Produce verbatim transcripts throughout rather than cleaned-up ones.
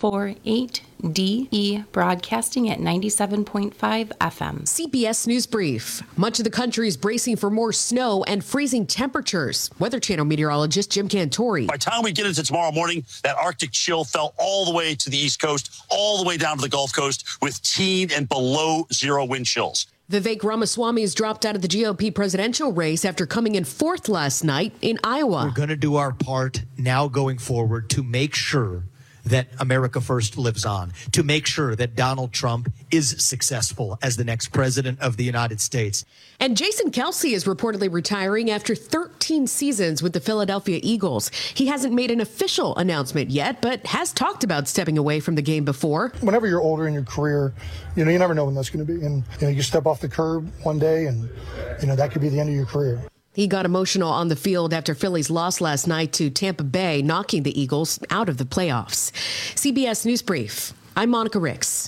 four eight D E, broadcasting at ninety-seven point five F M. C B S News Brief. Much of the country is bracing for more snow and freezing temperatures. Weather Channel meteorologist Jim Cantori. By the time we get into tomorrow morning, that Arctic chill fell all the way to the East Coast, all the way down to the Gulf Coast with teen and below zero wind chills. Vivek Ramaswamy has dropped out of the G O P presidential race after coming in fourth last night in Iowa. We're going to do our part now going forward to make sure that America First lives on, to make sure that Donald Trump is successful as the next president of the United States. And Jason Kelce is reportedly retiring after thirteen seasons with the Philadelphia Eagles. He hasn't made an official announcement yet, but has talked about stepping away from the game before. Whenever you're older in your career, you know, you never know when that's going to be. And, you know, you step off the curb one day and, you know, that could be the end of your career. He got emotional on the field after Philly's loss last night to Tampa Bay, knocking the Eagles out of the playoffs. C B S News Brief. I'm Monica Ricks.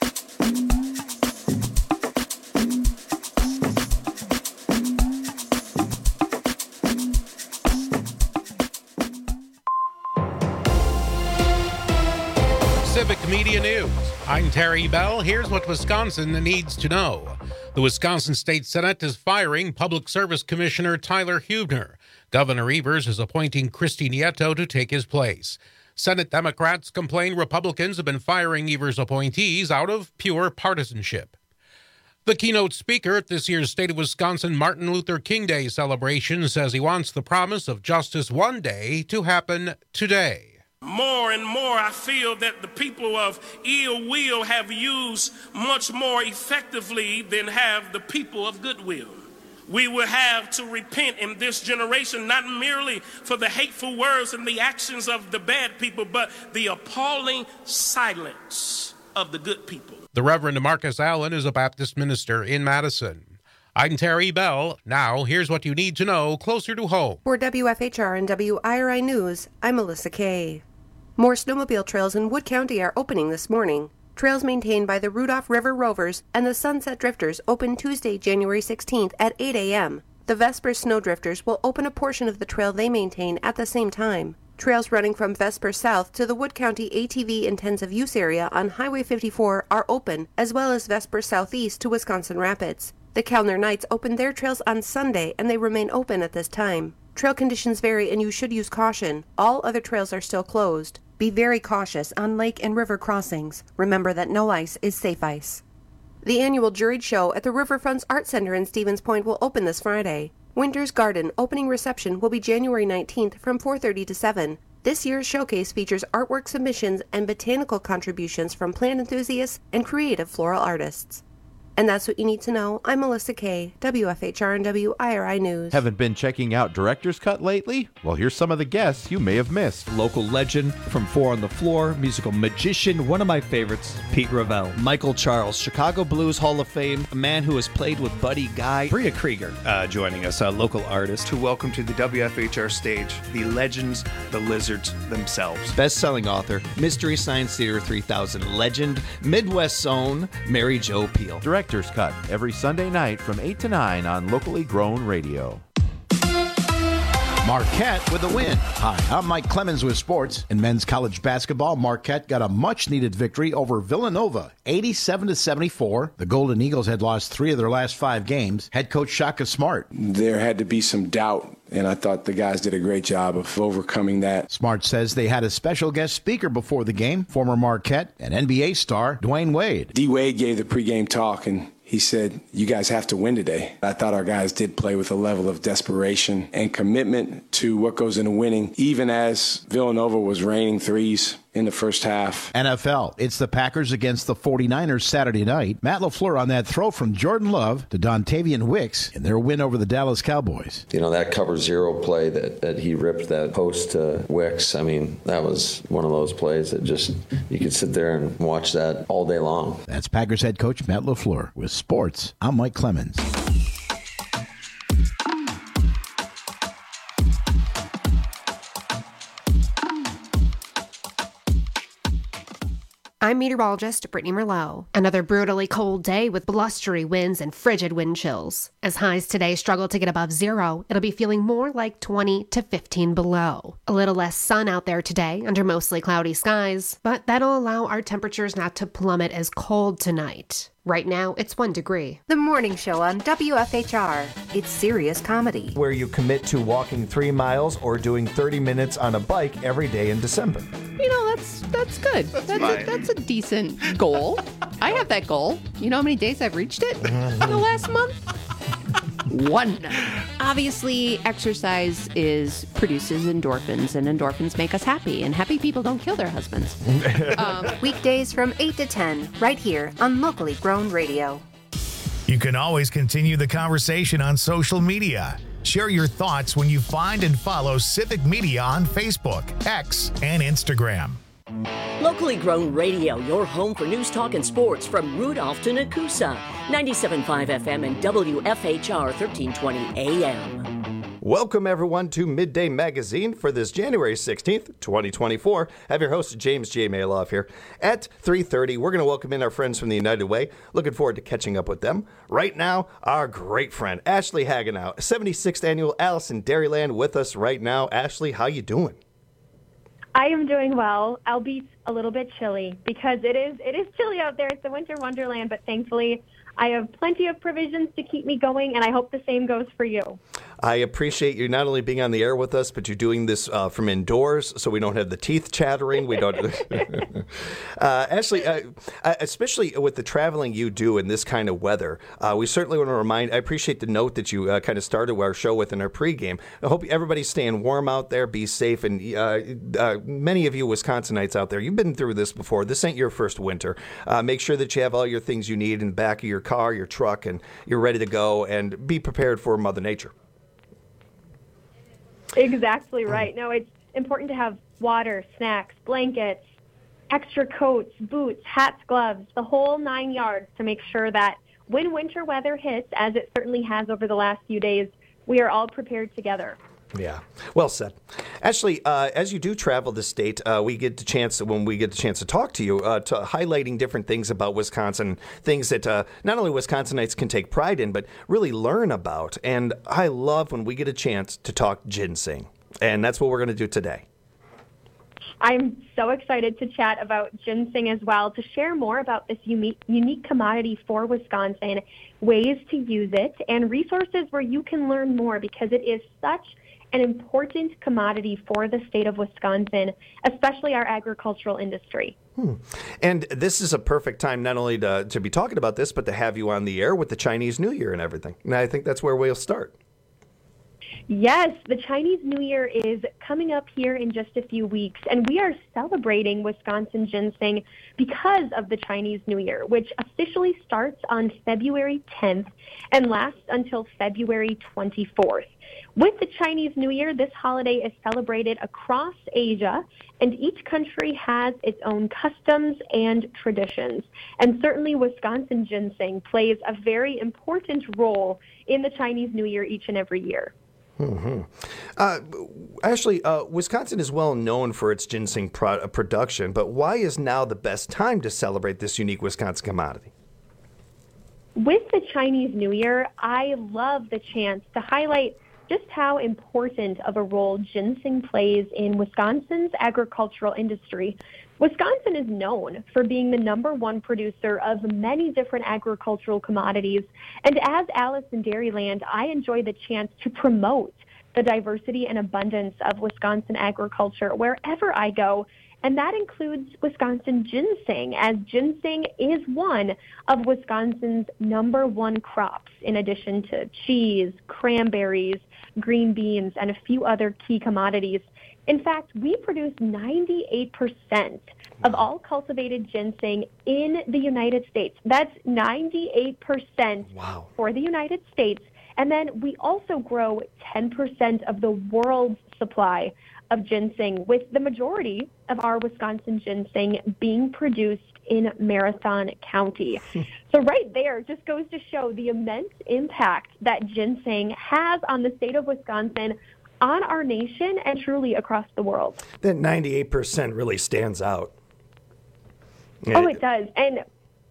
Civic Media News. I'm Terry Bell. Here's what Wisconsin needs to know. The Wisconsin State Senate is firing Public Service Commissioner Tyler Huebner. Governor Evers is appointing Christy Nieto to take his place. Senate Democrats complain Republicans have been firing Evers' appointees out of pure partisanship. The keynote speaker at this year's State of Wisconsin Martin Luther King Day celebration says he wants the promise of justice one day to happen today. More and more, I feel that the people of ill will have used much more effectively than have the people of goodwill. We will have to repent in this generation, not merely for the hateful words and the actions of the bad people, but the appalling silence of the good people. The Reverend Marcus Allen is a Baptist minister in Madison. I'm Terry Bell. Now, here's what you need to know closer to home. For W F H R and W I R I News, I'm Melissa Kay. More snowmobile trails in Wood County are opening this morning. Trails maintained by the Rudolph River Rovers and the Sunset Drifters open Tuesday, January sixteenth at eight a.m. The Vesper Snow Drifters will open a portion of the trail they maintain at the same time. Trails running from Vesper South to the Wood County A T V Intensive Use Area on Highway fifty-four are open, as well as Vesper Southeast to Wisconsin Rapids. The Kellner Knights opened their trails on Sunday, and they remain open at this time. Trail conditions vary, and you should use caution. All other trails are still closed. Be very cautious on lake and river crossings. Remember that no ice is safe ice. The annual juried show at the Riverfronts Art Center in Stevens Point will open this Friday. Winter's Garden opening reception will be January nineteenth from four thirty to seven. This year's showcase features artwork submissions and botanical contributions from plant enthusiasts and creative floral artists. And that's what you need to know. I'm Melissa Kay, W F H R and W I R I News. Haven't been checking out Director's Cut lately? Well, here's some of the guests you may have missed. Local legend from Four on the Floor, musical magician, one of my favorites, Pete Ravel. Michael Charles, Chicago Blues Hall of Fame, a man who has played with Buddy Guy. Bria Krieger uh, joining us, a local artist. To welcome to the W F H R stage, the legends, the lizards themselves. Best-selling author, Mystery Science Theater three thousand legend, Midwest's own Mary Jo Pehl. Director's Cut every Sunday night from eight to nine on Locally Grown Radio. Marquette with a win. Hi, I'm Mike Clemens with sports. In men's college basketball, Marquette got a much-needed victory over Villanova, eighty-seven to seventy-four. The Golden Eagles had lost three of their last five games. Head coach Shaka Smart. There had to be some doubt, and I thought the guys did a great job of overcoming that. Smart says they had a special guest speaker before the game, former Marquette and N B A star Dwayne Wade. D. Wade gave the pregame talk, and he said, you guys have to win today. I thought our guys did play with a level of desperation and commitment to what goes into winning, even as Villanova was raining threes in the first half. N F L, it's the Packers against the forty-niners Saturday night. Matt LaFleur on that throw from Jordan Love to Dontavian Wicks in their win over the Dallas Cowboys. You know, that cover zero play that, that he ripped that post to Wicks, I mean, that was one of those plays that just, you could sit there and watch that all day long. That's Packers head coach Matt LaFleur. With sports, I'm Mike Clemens. I'm meteorologist Brittany Merlot. Another brutally cold day with blustery winds and frigid wind chills. As highs today struggle to get above zero, it'll be feeling more like twenty to fifteen below. A little less sun out there today under mostly cloudy skies, but that'll allow our temperatures not to plummet as cold tonight. Right now, it's one degree. The morning show on W F H R. It's serious comedy. Where you commit to walking three miles or doing thirty minutes on a bike every day in December. You know, that's that's good. That's, that's, a, that's a decent goal. I have that goal. You know how many days I've reached it in the last month? One. Obviously, exercise is produces endorphins, and endorphins make us happy, and happy people don't kill their husbands. um, Weekdays from eight to ten, right here on Locally Grown Radio. You can always continue the conversation on social media. Share your thoughts when you find and follow Civic Media on Facebook, X, and Instagram. Locally Grown Radio, your home for news, talk, and sports from Rudolph to Nakusa. ninety-seven point five F M and W F H R thirteen twenty A M. Welcome, everyone, to Midday Magazine for this January sixteenth, twenty twenty-four. I have your host, James J. Maloff, here. At three thirty, we're going to welcome in our friends from the United Way. Looking forward to catching up with them. Right now, our great friend, Ashley Hagenow, seventy-sixth Annual Alice in Dairyland, with us right now. Ashley, how you doing? I am doing well, albeit a little bit chilly, because it is it is chilly out there. It's a winter wonderland, but thankfully I have plenty of provisions to keep me going, and I hope the same goes for you. I appreciate you not only being on the air with us, but you're doing this uh, from indoors, so we don't have the teeth chattering. We don't. uh, Ashley, uh, especially with the traveling you do in this kind of weather, uh, we certainly want to remind. I appreciate the note that you uh, kind of started our show with in our pregame. I hope everybody's staying warm out there. Be safe, and uh, uh, many of you Wisconsinites out there, you've been through this before. This ain't your first winter. Uh, make sure that you have all your things you need in the back of your car, your truck, and you're ready to go. And be prepared for Mother Nature. Exactly right. No, it's important to have water, snacks, blankets, extra coats, boots, hats, gloves, the whole nine yards to make sure that when winter weather hits, as it certainly has over the last few days, we are all prepared together. Yeah, well said. Ashley, uh, as you do travel the state, uh, we get the chance, when we get the chance to talk to you, uh, to highlighting different things about Wisconsin, things that uh, not only Wisconsinites can take pride in, but really learn about. And I love when we get a chance to talk ginseng. And that's what we're going to do today. I'm so excited to chat about ginseng as well, to share more about this unique, unique commodity for Wisconsin, ways to use it, and resources where you can learn more, because it is such an important commodity for the state of Wisconsin, especially our agricultural industry. Hmm. And this is a perfect time not only to, to be talking about this, but to have you on the air with the Chinese New Year and everything. And I think that's where we'll start. Yes, the Chinese New Year is coming up here in just a few weeks, and we are celebrating Wisconsin ginseng because of the Chinese New Year, which officially starts on February tenth and lasts until February twenty-fourth. With the Chinese New Year, this holiday is celebrated across Asia, and each country has its own customs and traditions. And certainly Wisconsin ginseng plays a very important role in the Chinese New Year each and every year. Mm-hmm. Uh, Ashley, uh, Wisconsin is well known for its ginseng pro- production, but why is now the best time to celebrate this unique Wisconsin commodity? With the Chinese New Year, I love the chance to highlight just how important of a role ginseng plays in Wisconsin's agricultural industry. Wisconsin is known for being the number one producer of many different agricultural commodities. And as Alice in Dairyland, I enjoy the chance to promote the diversity and abundance of Wisconsin agriculture wherever I go. And that includes Wisconsin ginseng, as ginseng is one of Wisconsin's number one crops, in addition to cheese, cranberries, green beans, and a few other key commodities. In fact, we produce ninety-eight percent of all cultivated ginseng in the United States. That's ninety-eight percent wow. for the United States. And then we also grow ten percent of the world's supply of ginseng, with the majority of our Wisconsin ginseng being produced in Marathon County. So right there just goes to show the immense impact that ginseng has on the state of Wisconsin, on our nation, and truly across the world. That ninety-eight percent really stands out. Oh, it does. And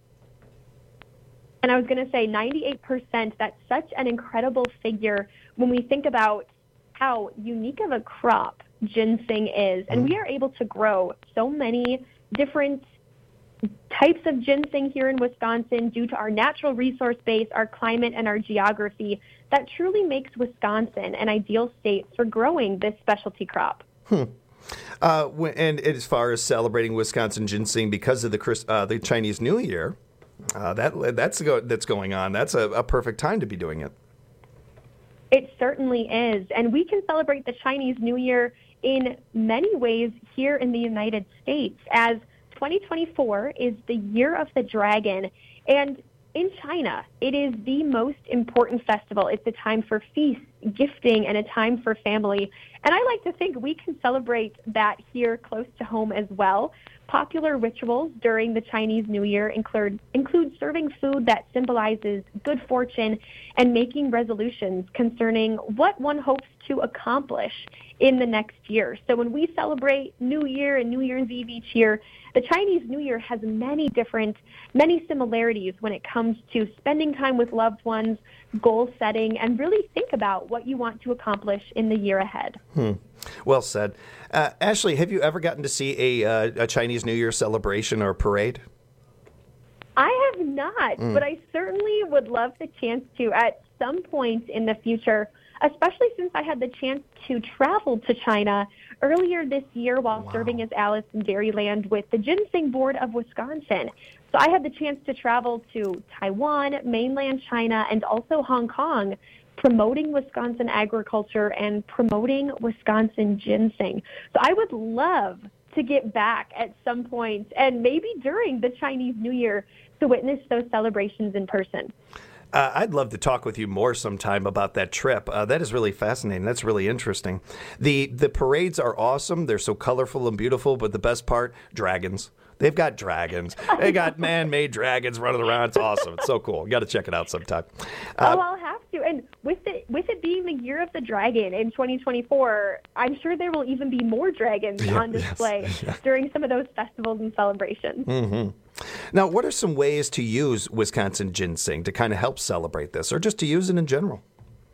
and I was going to say ninety-eight percent, that's such an incredible figure when we think about how unique of a crop ginseng is. And we are able to grow so many different types of ginseng here in Wisconsin due to our natural resource base, our climate, and our geography that truly makes Wisconsin an ideal state for growing this specialty crop. Hmm. Uh, and as far as celebrating Wisconsin ginseng because of the Chris, uh, the Chinese New Year, uh, that that's go, that's going on. That's a, a perfect time to be doing it. It certainly is, and we can celebrate the Chinese New Year in many ways here in the United States, as twenty twenty-four is the year of the dragon, and in China, it is the most important festival. It's a time for feasts, gifting, and a time for family. And I like to think we can celebrate that here close to home as well. Popular rituals during the Chinese New Year include, include serving food that symbolizes good fortune and making resolutions concerning what one hopes to accomplish in the next year. So when we celebrate New Year and New Year's Eve each year, the Chinese New Year has many different, many similarities when it comes to spending time with loved ones, goal setting, and really think about what you want to accomplish in the year ahead. Hmm. Well said. Uh, Ashley, have you ever gotten to see a, uh, a Chinese New Year celebration or parade? I have not, Mm. but I certainly would love the chance to at some point in the future, especially since I had the chance to travel to China earlier this year while serving as Alice in Dairyland with the Ginseng Board of Wisconsin. So I had the chance to travel to Taiwan, mainland China, and also Hong Kong, promoting Wisconsin agriculture and promoting Wisconsin ginseng. So I would love to get back at some point, and maybe during the Chinese New Year, to witness those celebrations in person. Uh, I'd love to talk with you more sometime about that trip. Uh, that is really fascinating. That's really interesting. The the parades are awesome. They're so colorful and beautiful, but the best part, dragons. They've got dragons. They got man-made dragons running around. It's awesome. It's so cool. You got to check it out sometime. Uh, oh, I'll have to. And with it, with it being the year of the dragon in twenty twenty-four, I'm sure there will even be more dragons Yeah, on display yes, yeah. during some of those festivals and celebrations. Mm-hmm. Now, what are some ways to use Wisconsin ginseng to kind of help celebrate this, or just to use it in general?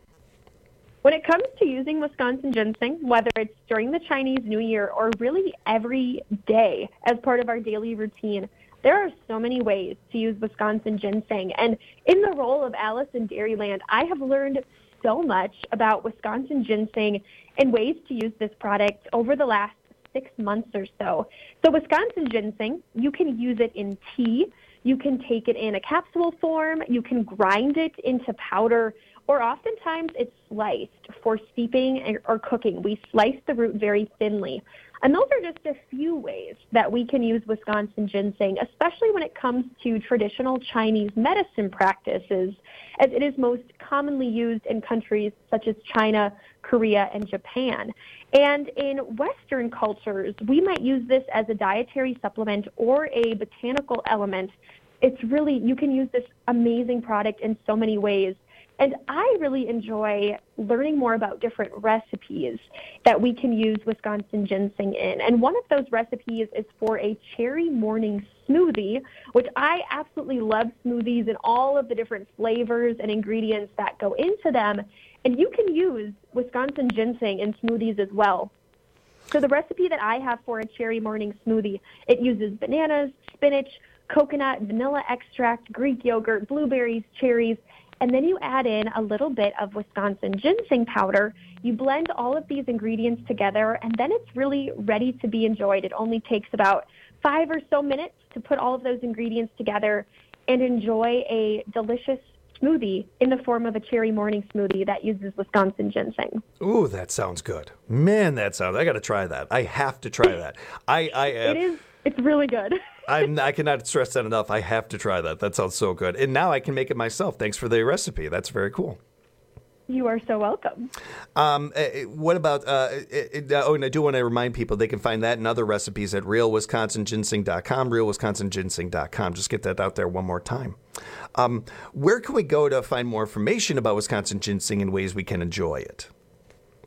When it comes to using Wisconsin ginseng, whether it's during the Chinese New Year or really every day as part of our daily routine, there are so many ways to use Wisconsin ginseng. And in the role of Alice in Dairyland, I have learned so much about Wisconsin ginseng and ways to use this product over the last six months or so. So Wisconsin ginseng, you can use it in tea, you can take it in a capsule form, you can grind it into powder, or oftentimes it's sliced for steeping or cooking. We slice the root very thinly. And those are just a few ways that we can use Wisconsin ginseng, especially when it comes to traditional Chinese medicine practices, as it is most commonly used in countries such as China, Korea, and Japan. And in Western cultures, we might use this as a dietary supplement or a botanical element. It's really, you can use this amazing product in so many ways. And I really enjoy learning more about different recipes that we can use Wisconsin ginseng in. And one of those recipes is for a cherry morning smoothie, which I absolutely love smoothies and all of the different flavors and ingredients that go into them. And you can use Wisconsin ginseng in smoothies as well. So the recipe that I have for a cherry morning smoothie, it uses bananas, spinach, coconut, vanilla extract, Greek yogurt, blueberries, cherries, and then you add in a little bit of Wisconsin ginseng powder. You blend all of these ingredients together, and then it's really ready to be enjoyed. It only takes about five or so minutes to put all of those ingredients together and enjoy a delicious smoothie in the form of a cherry morning smoothie that uses Wisconsin ginseng. Ooh, that sounds good. Man, that sounds, I got to try that. I have to try that. I, I, uh, It is, it's really good. I'm, I cannot stress that enough. I have to try that. That sounds so good. And now I can make it myself. Thanks for the recipe. That's very cool. You are so welcome. Um, uh, what about, uh, uh, uh, oh, and I do want to remind people they can find that and other recipes at real wisconsin ginseng dot com, real wisconsin ginseng dot com. Just get that out there one more time. Um, where can we go to find more information about Wisconsin ginseng and ways we can enjoy it?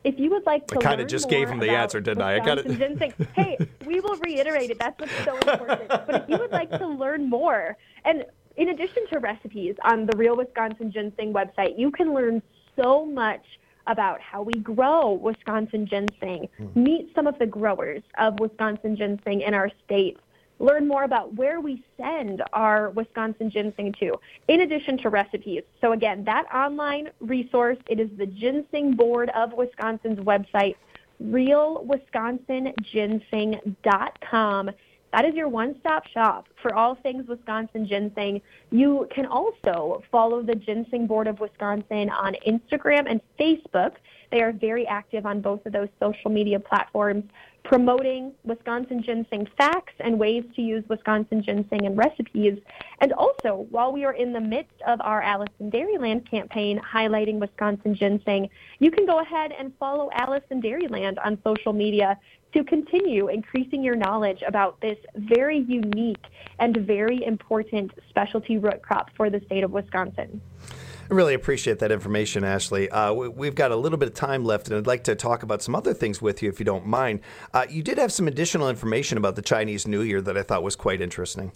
if you would like to I kind learn of just more gave him the about answer, didn't I? I got it. Wisconsin ginseng, hey, we will reiterate it. That's what's so important. But if you would like to learn more, and in addition to recipes on the Real Wisconsin Ginseng website, you can learn so much about how we grow Wisconsin ginseng, mm. meet some of the growers of Wisconsin ginseng in our state, learn more about where we send our Wisconsin ginseng to, in addition to recipes. So again, that online resource, it is the Ginseng Board of Wisconsin's website, real wisconsin ginseng dot com. That is your one-stop shop for all things Wisconsin ginseng. You can also follow the Ginseng Board of Wisconsin on Instagram and Facebook. They are very active on both of those social media platforms, promoting Wisconsin ginseng facts and ways to use Wisconsin ginseng in recipes. And also, while we are in the midst of our Alice in Dairyland campaign highlighting Wisconsin ginseng, you can go ahead and follow Alice in Dairyland on social media to continue increasing your knowledge about this very unique and very important specialty root crop for the state of Wisconsin. I really appreciate that information, Ashley. Uh, we, we've got a little bit of time left, and I'd like to talk about some other things with you, if you don't mind. Uh, you did have some additional information about the Chinese New Year that I thought was quite interesting.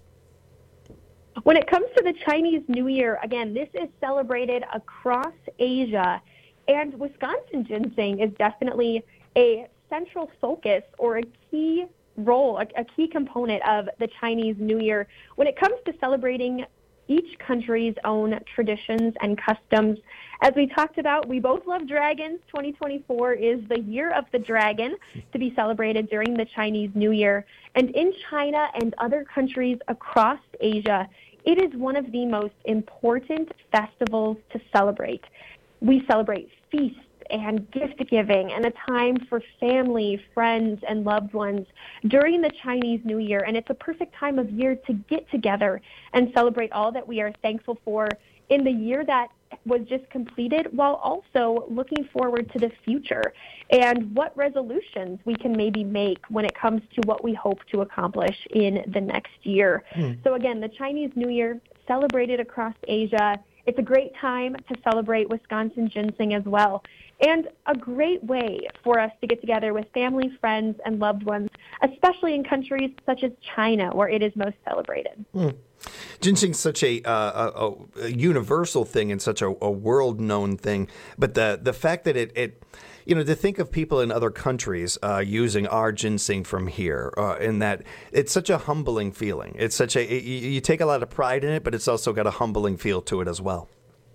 When it comes to the Chinese New Year, again, this is celebrated across Asia, and Wisconsin ginseng is definitely a central focus or a key role, a, a key component of the Chinese New Year. When it comes to celebrating each country's own traditions and customs, as we talked about, we both love dragons. twenty twenty-four is the year of the dragon to be celebrated during the Chinese New Year. And in China and other countries across Asia, it is one of the most important festivals to celebrate. We celebrate feasts and gift giving and a time for family, friends, and loved ones during the Chinese New Year. And it's a perfect time of year to get together and celebrate all that we are thankful for in the year that was just completed, while also looking forward to the future and what resolutions we can maybe make when it comes to what we hope to accomplish in the next year. Hmm. So again, the Chinese New Year celebrated across Asia. It's a great time to celebrate Wisconsin ginseng as well, and a great way for us to get together with family, friends, and loved ones, especially in countries such as China, where it is most celebrated. Mm. Ginseng is such a, uh, a, a universal thing and such a, a world-known thing, but the the fact that it, it you know, to think of people in other countries uh, using our ginseng from here, uh, in that it's such a humbling feeling. It's such a it, you take a lot of pride in it, but it's also got a humbling feel to it as well.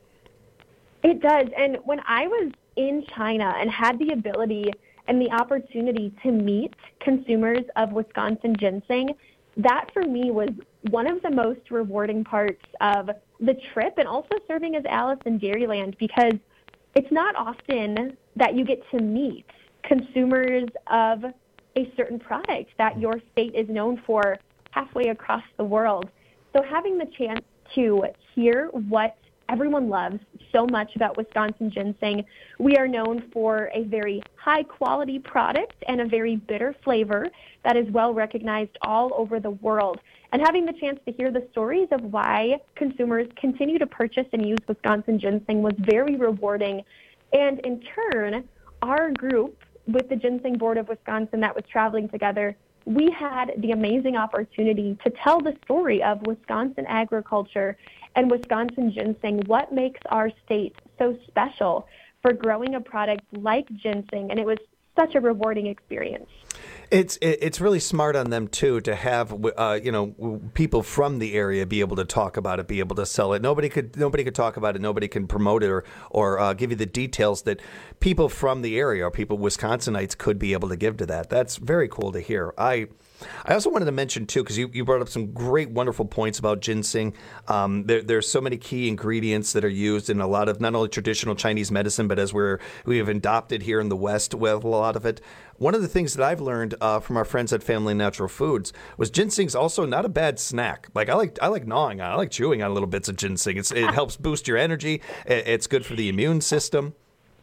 It does, and when I was in China and had the ability and the opportunity to meet consumers of Wisconsin ginseng, that for me was one of the most rewarding parts of the trip, and also serving as Alice in Dairyland, because it's not often that you get to meet consumers of a certain product that your state is known for halfway across the world. So having the chance to hear what everyone loves so much about Wisconsin ginseng. We are known for a very high-quality product and a very bitter flavor that is well recognized all over the world. And having the chance to hear the stories of why consumers continue to purchase and use Wisconsin ginseng was very rewarding. And in turn, our group with the Ginseng Board of Wisconsin that was traveling together, we had the amazing opportunity to tell the story of Wisconsin agriculture and Wisconsin ginseng, what makes our state so special for growing a product like ginseng. And it was such a rewarding experience. It's it's really smart on them too to have uh, you know people from the area be able to talk about it, be able to sell it. Nobody could nobody could talk about it. Nobody can promote it or or uh, give you the details that people from the area or people Wisconsinites could be able to give to that. That's very cool to hear. I. I also wanted to mention, too, because you, you brought up some great, wonderful points about ginseng. Um, there, there's so many key ingredients that are used in a lot of not only traditional Chinese medicine, but as we're, we have adopted here in the West with a lot of it. One of the things that I've learned uh, from our friends at Family Natural Foods was ginseng's also not a bad snack. Like I like I like gnawing on it. I like chewing on little bits of ginseng. It's, it helps boost your energy. It's good for the immune system.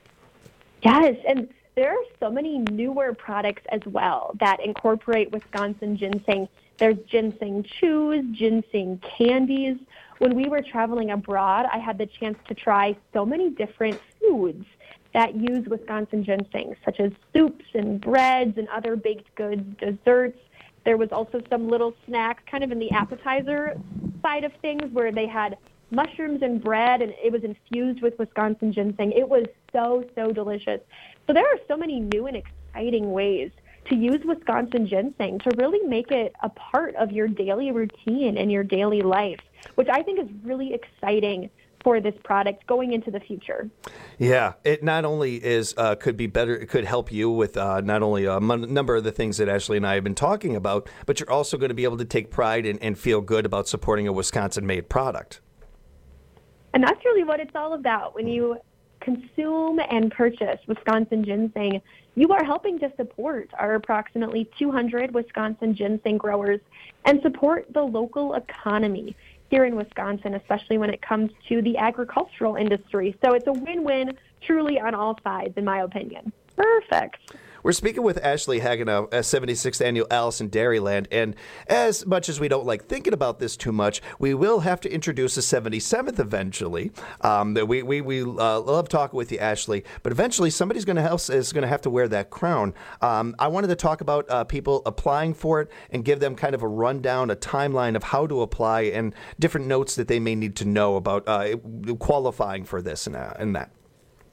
Yes, and there are so many newer products as well that incorporate Wisconsin ginseng. There's ginseng chews, ginseng candies. When we were traveling abroad, I had the chance to try so many different foods that use Wisconsin ginseng, such as soups and breads and other baked goods, desserts. There was also some little snacks kind of in the appetizer side of things where they had mushrooms and bread, and it was infused with Wisconsin ginseng. It was so, so delicious. So there are so many new and exciting ways to use Wisconsin ginseng to really make it a part of your daily routine and your daily life, which I think is really exciting for this product going into the future. Yeah, it not only is uh, could be better, it could help you with uh, not only a m- number of the things that Ashley and I have been talking about, but you're also going to be able to take pride and, and feel good about supporting a Wisconsin-made product. And that's really what it's all about. When you consume and purchase Wisconsin ginseng, you are helping to support our approximately two hundred Wisconsin ginseng growers and support the local economy here in Wisconsin, especially when it comes to the agricultural industry. So it's a win-win truly on all sides, in my opinion. Perfect. We're speaking with Ashley Hagenow, at seventy-sixth Annual Alice in Dairyland, and as much as we don't like thinking about this too much, we will have to introduce a seventy-seventh eventually. Um, we we, we uh, love talking with you, Ashley, but eventually somebody's going to have is going to have to wear that crown. Um, I wanted to talk about uh, people applying for it and give them kind of a rundown, a timeline of how to apply, and different notes that they may need to know about uh, qualifying for this and, uh, and that.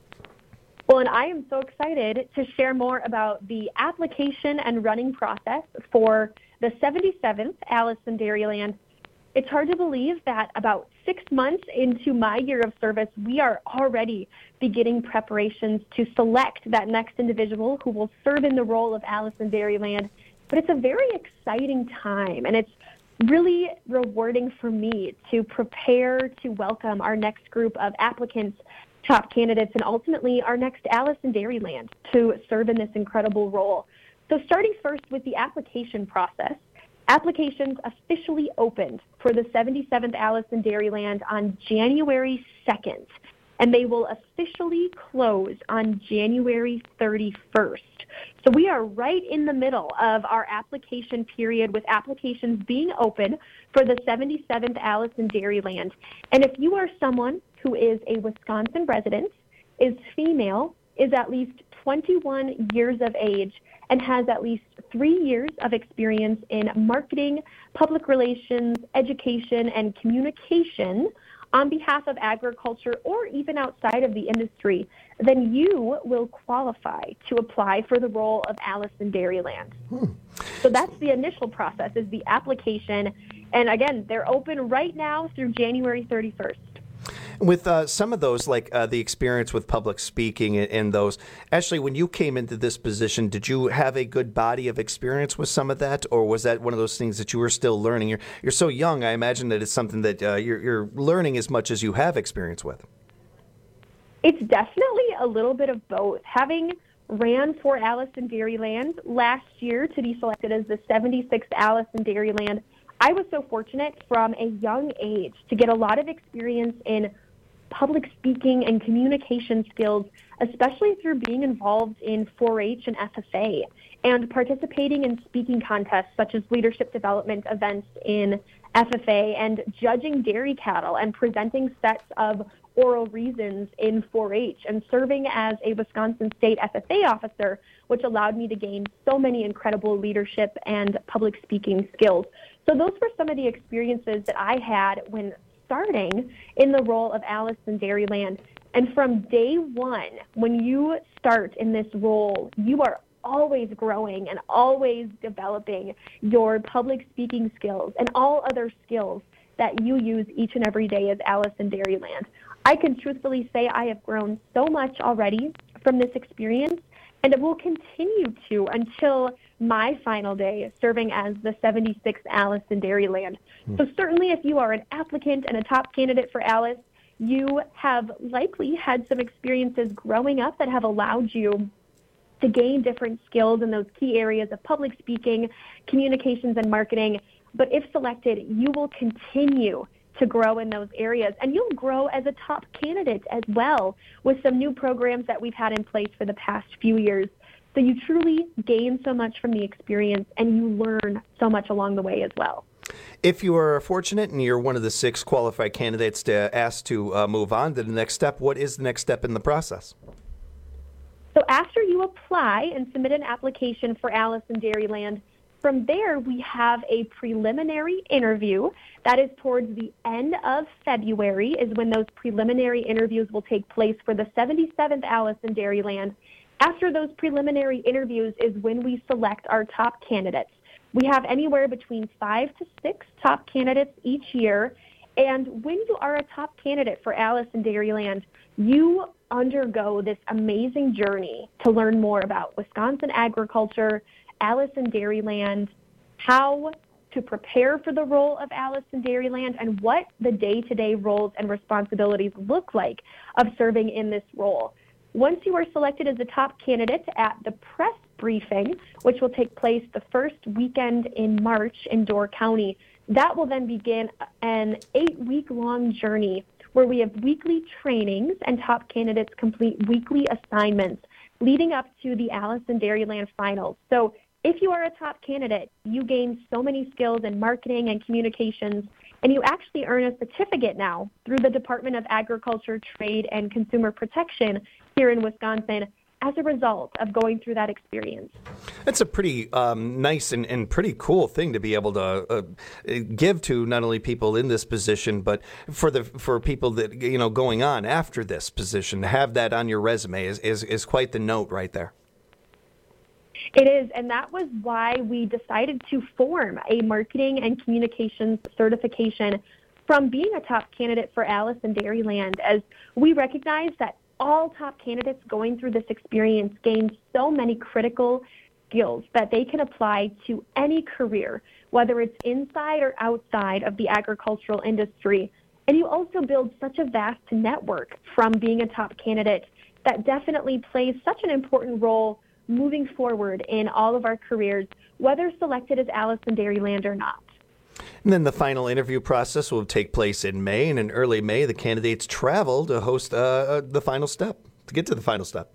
Well, and I am so excited to share more about the application and running process for the seventy-seventh Alice in Dairyland. It's hard to believe that about six months into my year of service, we are already beginning preparations to select that next individual who will serve in the role of Alice in Dairyland. But it's a very exciting time, and it's really rewarding for me to prepare to welcome our next group of applicants, top candidates, and ultimately our next Alice in Dairyland to serve in this incredible role. So starting first with the application process, applications officially opened for the seventy-seventh Alice in Dairyland on January second, and they will officially close on January thirty-first. So we are right in the middle of our application period, with applications being open for the seventy-seventh Alice in Dairyland. And if you are someone who is a Wisconsin resident, is female, is at least twenty-one years of age, and has at least three years of experience in marketing, public relations, education, and communication on behalf of agriculture or even outside of the industry, then you will qualify to apply for the role of Alice in Dairyland. Hmm. So that's the initial process, is the application. And again, they're open right now through January thirty-first. With uh, some of those, like uh, the experience with public speaking and, and those, Ashley, when you came into this position, did you have a good body of experience with some of that, or was that one of those things that you were still learning? You're, you're so young, I imagine that it's something that uh, you're, you're learning as much as you have experience with. It's definitely a little bit of both. Having ran for Alice in Dairyland last year to be selected as the seventy-sixth Alice in Dairyland, I was so fortunate from a young age to get a lot of experience in public speaking and communication skills, especially through being involved in four H and F F A and participating in speaking contests such as leadership development events in F F A and judging dairy cattle and presenting sets of oral reasons in four H and serving as a Wisconsin State F F A officer, which allowed me to gain so many incredible leadership and public speaking skills. So those were some of the experiences that I had when starting in the role of Alice in Dairyland. And from day one, when you start in this role, you are always growing and always developing your public speaking skills and all other skills that you use each and every day as Alice in Dairyland. I can truthfully say I have grown so much already from this experience, and it will continue to until my final day serving as the seventy-sixth Alice in Dairyland. Mm. So certainly if you are an applicant and a top candidate for Alice, you have likely had some experiences growing up that have allowed you to gain different skills in those key areas of public speaking, communications, and marketing. But if selected, you will continue to grow in those areas, and you'll grow as a top candidate as well with some new programs that we've had in place for the past few years. So you truly gain so much from the experience, and you learn so much along the way as well. If you are fortunate and you're one of the six qualified candidates to ask to uh, move on to the next step, what is the next step in the process? So after you apply and submit an application for Alice in Dairyland, from there we have a preliminary interview. That is towards the end of February is when those preliminary interviews will take place for the seventy-seventh Alice in Dairyland. After those preliminary interviews is when we select our top candidates. We have anywhere between five to six top candidates each year. And when you are a top candidate for Alice in Dairyland, you undergo this amazing journey to learn more about Wisconsin agriculture, Alice in Dairyland, how to prepare for the role of Alice in Dairyland, and what the day-to-day roles and responsibilities look like of serving in this role. Once you are selected as a top candidate at the press briefing, which will take place the first weekend in March in Door County, that will then begin an eight-week-long journey where we have weekly trainings and top candidates complete weekly assignments leading up to the Alice in Dairyland finals. So if you are a top candidate, you gain so many skills in marketing and communications, and you actually earn a certificate now through the Department of Agriculture, Trade, and Consumer Protection here in Wisconsin as a result of going through that experience. That's a pretty um, nice and, and pretty cool thing to be able to uh, give to not only people in this position, but for the for people that, you know, going on after this position. To have that on your resume is, is, is quite the note right there. It is, and that was why we decided to form a marketing and communications certification from being a top candidate for Alice in Dairyland, as we recognize that all top candidates going through this experience gain so many critical skills that they can apply to any career, whether it's inside or outside of the agricultural industry. And you also build such a vast network from being a top candidate that definitely plays such an important role moving forward in all of our careers, whether selected as Alice in Dairyland or not. And then the final interview process will take place in May, and in early May, the candidates travel to host uh, the final step, to get to the final step.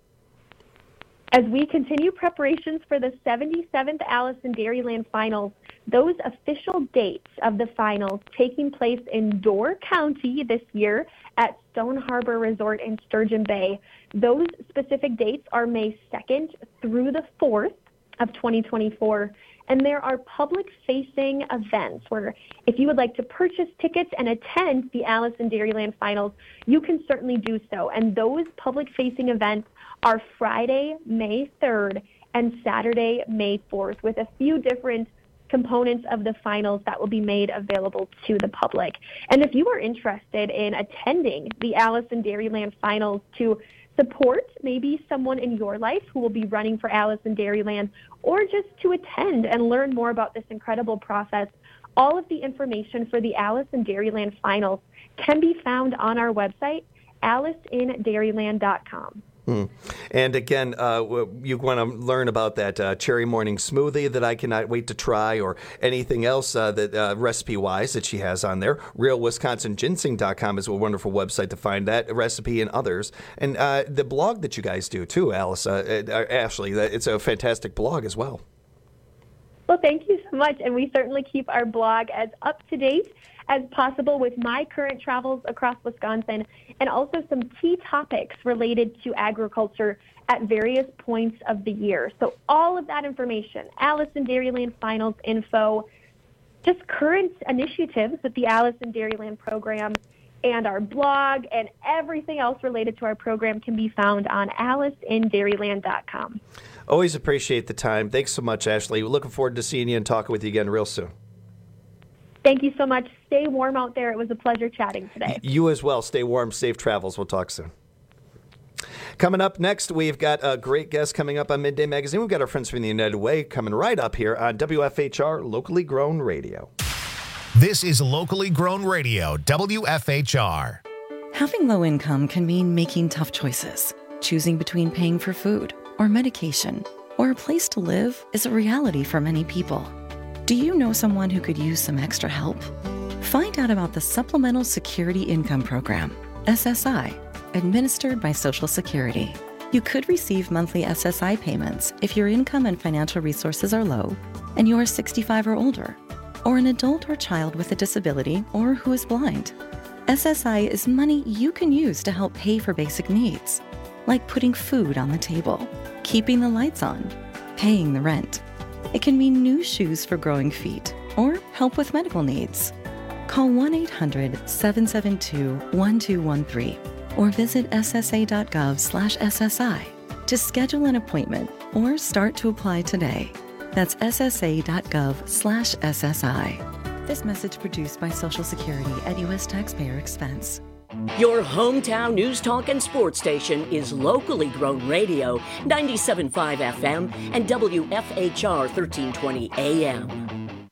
As we continue preparations for the seventy-seventh Alice in Dairyland finals, those official dates of the finals taking place in Door County this year at Stone Harbor Resort in Sturgeon Bay, those specific dates are May second through the fourth of twenty twenty-four. And there are public-facing events where if you would like to purchase tickets and attend the Alice in Dairyland finals, you can certainly do so. And those public-facing events are Friday, May third, and Saturday, May fourth, with a few different components of the finals that will be made available to the public. And if you are interested in attending the Alice in Dairyland finals to support maybe someone in your life who will be running for Alice in Dairyland, or just to attend and learn more about this incredible process, all of the information for the Alice in Dairyland finals can be found on our website, alice in dairyland dot com. Hmm. And again, uh, you want to learn about that uh, cherry morning smoothie that I cannot wait to try, or anything else uh, that uh, recipe-wise that she has on there. real wisconsin ginseng dot com is a wonderful website to find that recipe and others. And uh, the blog that you guys do too, Alice, uh, uh, Ashley, it's a fantastic blog as well. Well, thank you so much. And we certainly keep our blog as up-to-date as possible with my current travels across Wisconsin, and also some key topics related to agriculture at various points of the year. So all of that information, Alice in Dairyland finals info, just current initiatives with the Alice in Dairyland program, and our blog, and everything else related to our program can be found on alice in dairyland dot com. Always appreciate the time. Thanks so much, Ashley. We're looking forward to seeing you and talking with you again real soon. Thank you so much. Stay warm out there. It was a pleasure chatting today. You as well. Stay warm. Safe travels. We'll talk soon. Coming up next, we've got a great guest coming up on Midday Magazine. We've got our friends from the United Way coming right up here on W F H R Locally Grown Radio. This is Locally Grown Radio, W F H R. Having low income can mean making tough choices. Choosing between paying for food or medication or a place to live is a reality for many people. Do you know someone who could use some extra help? Find out about the Supplemental Security Income Program, S S I, administered by Social Security. You could receive monthly S S I payments if your income and financial resources are low and you are sixty-five or older, or an adult or child with a disability or who is blind. S S I is money you can use to help pay for basic needs. like putting food on the table, keeping the lights on, paying the rent. It can mean new shoes for growing feet or help with medical needs. Call one eight hundred seven seven two one two one three or visit ssa.gov slash SSI to schedule an appointment or start to apply today. That's ssa.gov slash SSI. This message produced by Social Security at U S taxpayer expense. Your hometown news, talk, and sports station is Locally Grown Radio, ninety-seven point five F M and W F H R thirteen twenty A M.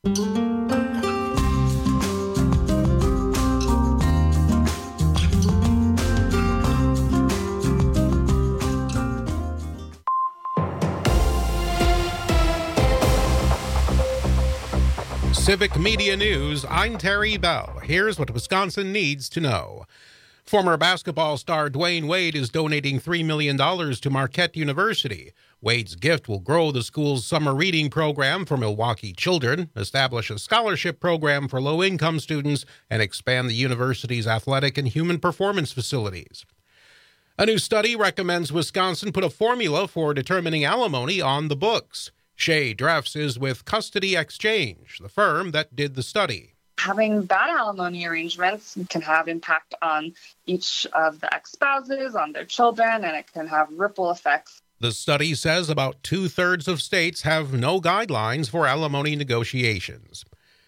Civic Media News, I'm Terry Bell. Here's what Wisconsin needs to know. Former basketball star Dwayne Wade is donating three million dollars to Marquette University. Wade's gift will grow the school's summer reading program for Milwaukee children, establish a scholarship program for low-income students, and expand the university's athletic and human performance facilities. A new study recommends Wisconsin put a formula for determining alimony on the books. Shay Dreffs is with Custody Exchange, the firm that did the study. Having bad alimony arrangements can have impact on each of the ex-spouses, on their children, and it can have ripple effects. The study says about two-thirds of states have no guidelines for alimony negotiations.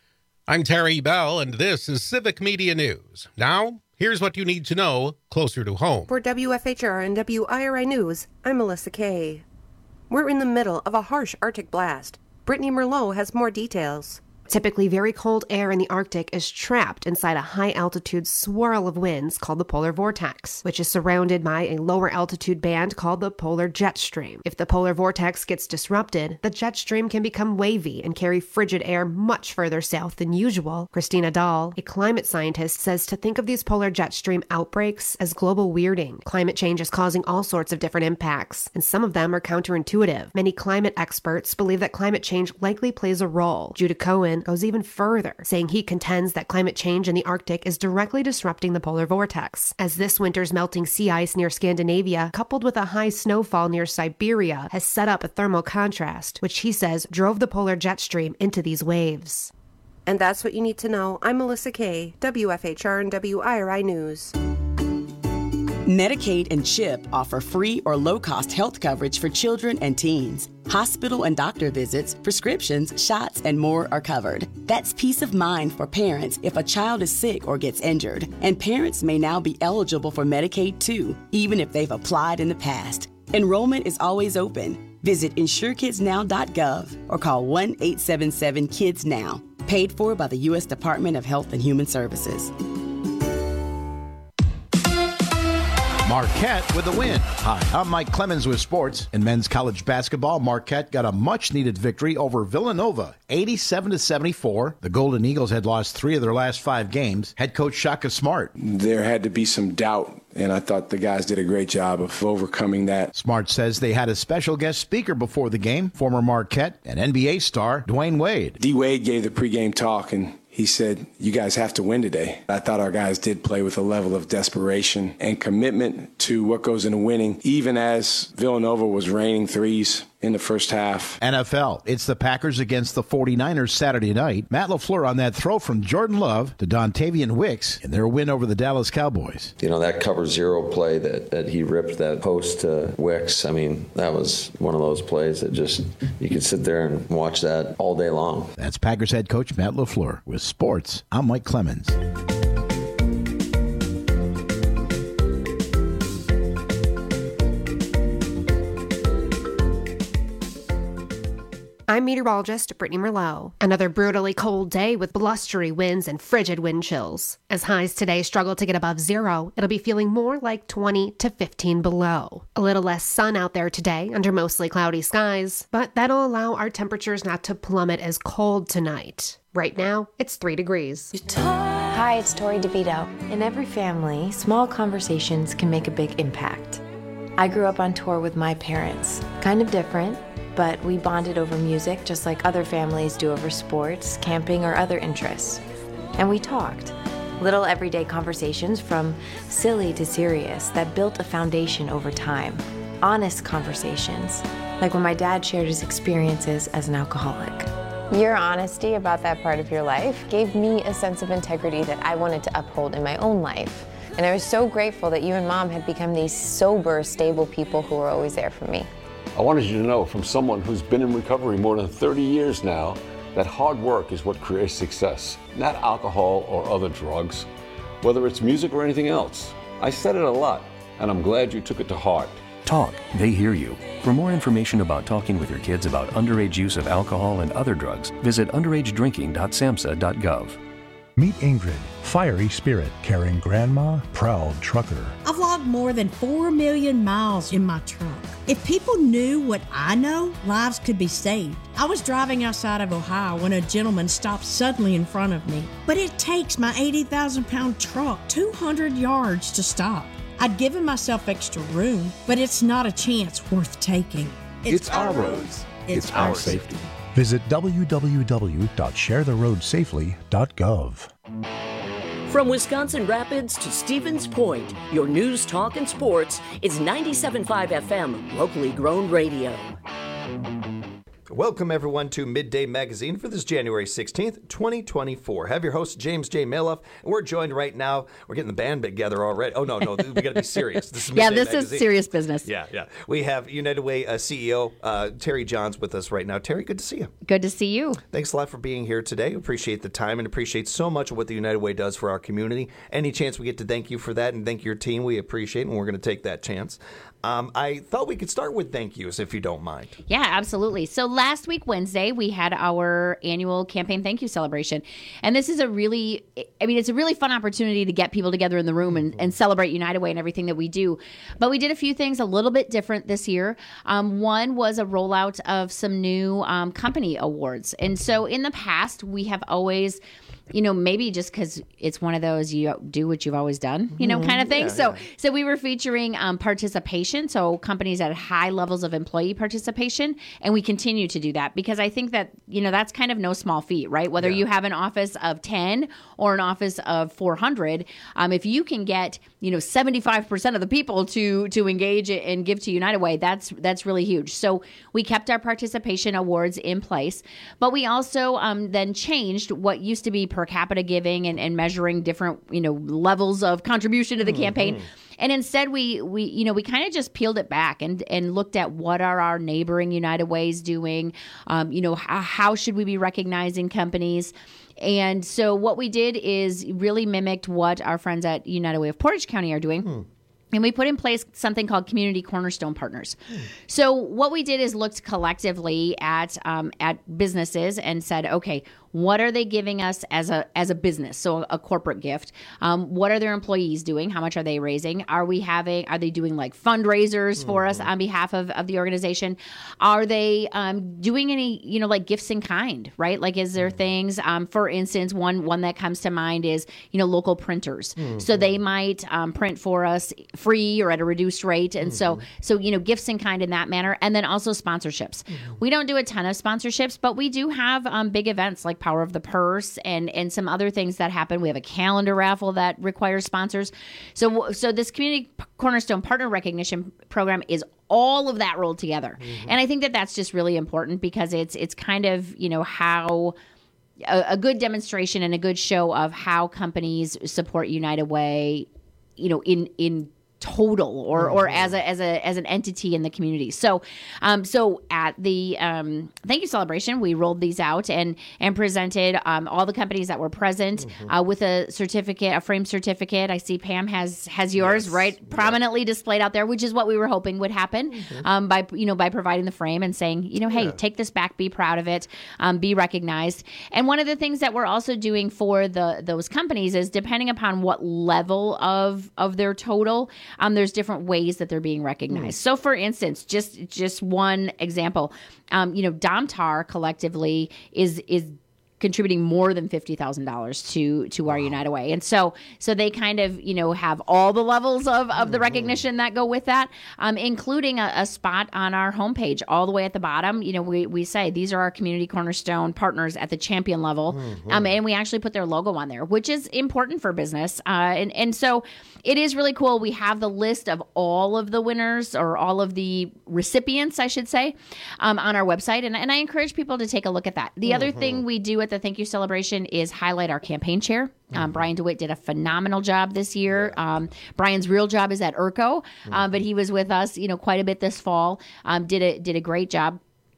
I'm Terry Bell, and this is Civic Media News. Now, here's what you need to know closer to home. For W F H R and W I R I News, I'm Melissa Kay. We're in the middle of a harsh Arctic blast. Brittany Merlot has more details. Typically very cold air in the Arctic is trapped inside a high-altitude swirl of winds called the polar vortex, which is surrounded by a lower-altitude band called the polar jet stream. If the polar vortex gets disrupted, the jet stream can become wavy and carry frigid air much further south than usual. Christina Dahl, a climate scientist, says to think of these polar jet stream outbreaks as global weirding. Climate change is causing all sorts of different impacts, and some of them are counterintuitive. Many climate experts believe that climate change likely plays a role. Judah Cohen goes even further, saying he contends that climate change in the Arctic is directly disrupting the polar vortex, as this winter's melting sea ice near Scandinavia, coupled with a high snowfall near Siberia, has set up a thermal contrast, which he says drove the polar jet stream into these waves. And that's what you need to know. I'm Melissa Kay, W F H R and W I R I News. Medicaid and CHIP offer free or low-cost health coverage for children and teens. Hospital and doctor visits, prescriptions, shots, and more are covered. That's peace of mind for parents if a child is sick or gets injured. And parents may now be eligible for Medicaid too, even if they've applied in the past. Enrollment is always open. Visit insure kids now dot gov or call one eight seven seven kids now. Paid for by the U S Department of Health and Human Services. Marquette with the win. Hi, I'm Mike Clemens with sports. In men's college basketball, Marquette got a much-needed victory over Villanova, eighty-seven to seventy-four. The Golden Eagles had lost three of their last five games. Head coach Shaka Smart. There had to be some doubt, and I thought the guys did a great job of overcoming that. Smart says they had a special guest speaker before the game, former Marquette and N B A star Dwayne Wade. D. Wade gave the pregame talk, and he said, you guys have to win today. I thought our guys did play with a level of desperation and commitment to what goes into winning, even as Villanova was raining threes in the first half. N F L, it's the Packers against the forty-niners Saturday night. Matt LaFleur on that throw from Jordan Love to Dontavian Wicks in their win over the Dallas Cowboys. You know, that cover zero play that, that he ripped that post to Wicks, I mean, that was one of those plays that just, you could sit there and watch that all day long. That's Packers head coach Matt LaFleur. With sports, I'm Mike Clemens. I'm meteorologist Brittany Merlot. Another brutally cold day with blustery winds and frigid wind chills. As highs today struggle to get above zero, it'll be feeling more like twenty to fifteen below. A little less sun out there today under mostly cloudy skies, but that'll allow our temperatures not to plummet as cold tonight. Right now, it's three degrees. Hi, it's Tori DeVito. In every family, small conversations can make a big impact. I grew up on tour with my parents. Kind of different, but we bonded over music just like other families do over sports, camping, or other interests. And we talked. Little everyday conversations from silly to serious that built a foundation over time. Honest conversations, like when my dad shared his experiences as an alcoholic. Your honesty about that part of your life gave me a sense of integrity that I wanted to uphold in my own life. And I was so grateful that you and Mom had become these sober, stable people who were always there for me. I wanted you to know from someone who's been in recovery more than thirty years now that hard work is what creates success, not alcohol or other drugs, whether it's music or anything else. I said it a lot, and I'm glad you took it to heart. Talk, they hear you. For more information about talking with your kids about underage use of alcohol and other drugs, visit underage drinking dot samhsa dot gov. Meet Ingrid, fiery spirit, carrying grandma, proud trucker. I've logged more than four million miles in my truck. If people knew what I know, lives could be saved. I was driving outside of Ohio when a gentleman stopped suddenly in front of me. But it takes my eighty thousand pound truck two hundred yards to stop. I'd given myself extra room, but it's not a chance worth taking. It's, it's our roads. It's, it's our, our safety. Visit w w w dot share the road safely dot gov. From Wisconsin Rapids to Stevens Point, your news, talk, and sports is ninety-seven point five F M, locally grown radio. Welcome, everyone, to Midday Magazine for this January sixteenth, twenty twenty-four. Have your host, James J. Maloff, and we're joined right now. We're getting the band together already. Oh, no, no, we got to be serious. This is yeah, Midday this Magazine. is serious business. Yeah, yeah. We have United Way uh, C E O uh, Terry Johns with us right now. Terry, good to see you. Good to see you. Thanks a lot for being here today. Appreciate the time and appreciate so much of what the United Way does for our community. Any chance we get to thank you for that and thank your team, we appreciate it, and we're going to take that chance. Um, I thought we could start with thank yous, if you don't mind. Yeah, absolutely. So last week, Wednesday, we had our annual campaign thank you celebration. And this is a really, I mean, it's a really fun opportunity to get people together in the room and, and celebrate United Way and everything that we do. But we did a few things a little bit different this year. Um, one was a rollout of some new um, company awards. And so in the past, we have always... You know, maybe just because it's one of those you do what you've always done, you know, kind of thing. Yeah, so yeah. so we were featuring um, participation, so companies at high levels of employee participation, and we continue to do that because I think that, you know, that's kind of no small feat, right? Whether yeah. you have an office of ten or an office of four hundred, um, if you can get, you know, seventy-five percent of the people to to engage and give to United Way, that's that's really huge. So we kept our participation awards in place, but we also um, then changed what used to be per capita giving and, and measuring different, you know, levels of contribution to the mm-hmm. campaign. And instead we, we you know, we kind of just peeled it back and, and looked at what are our neighboring United Ways doing, um, you know, how, how should we be recognizing companies? And so what we did is really mimicked what our friends at United Way of Portage County are doing. Hmm. And we put in place something called Community Cornerstone Partners. Hmm. So what we did is looked collectively at um, at businesses and said, okay, what are they giving us as a as a business? So a corporate gift. Um, what are their employees doing? How much are they raising? Are we having? Are they doing like fundraisers mm-hmm. for us on behalf of, of the organization? Are they um, doing any, you know, like gifts in kind? Right? Like, is there mm-hmm. things? Um, for instance, one one that comes to mind is, you know, local printers. Mm-hmm. So they might um, print for us free or at a reduced rate, and mm-hmm. so so you know, gifts in kind in that manner, and then also sponsorships. Mm-hmm. We don't do a ton of sponsorships, but we do have um, big events like Power of the Purse and and some other things that happen. We have a calendar raffle that requires sponsors. So so this Community Cornerstone Partner Recognition Program is all of that rolled together. Mm-hmm. And I think that that's just really important because it's it's kind of, you know, how a, a good demonstration and a good show of how companies support United Way, you know, in in total or or as a as a as an entity in the community. So um so at the um thank you celebration, we rolled these out and and presented um all the companies that were present mm-hmm. uh, with a certificate, a frame certificate. I see Pam has has yours yes. right prominently yeah. displayed out there, which is what we were hoping would happen mm-hmm. um by you know by providing the frame and saying, you know, hey, yeah. take this back, be proud of it, um be recognized. And one of the things that we're also doing for the those companies is depending upon what level of of their total, Um, there's different ways that they're being recognized. Mm. So, for instance, just just one example, um, you know, Domtar collectively is is contributing more than fifty thousand dollars to to our United Way. And so so they kind of, you know, have all the levels of, of the recognition that go with that, um, including a, a spot on our homepage all the way at the bottom. You know, we, we say these are our community cornerstone partners at the champion level. Mm-hmm. Um, and we actually put their logo on there, which is important for business. Uh, and, and so it is really cool. We have the list of all of the winners or all of the recipients, I should say, um, on our website. And, and I encourage people to take a look at that. The mm-hmm. other thing we do at the Thank You Celebration is highlight our campaign chair. Um, mm-hmm. Brian DeWitt did a phenomenal job this year. Yeah. Um, Brian's real job is at IRCO, mm-hmm. um, but he was with us, you know, quite a bit this fall. Um, did a did a great job.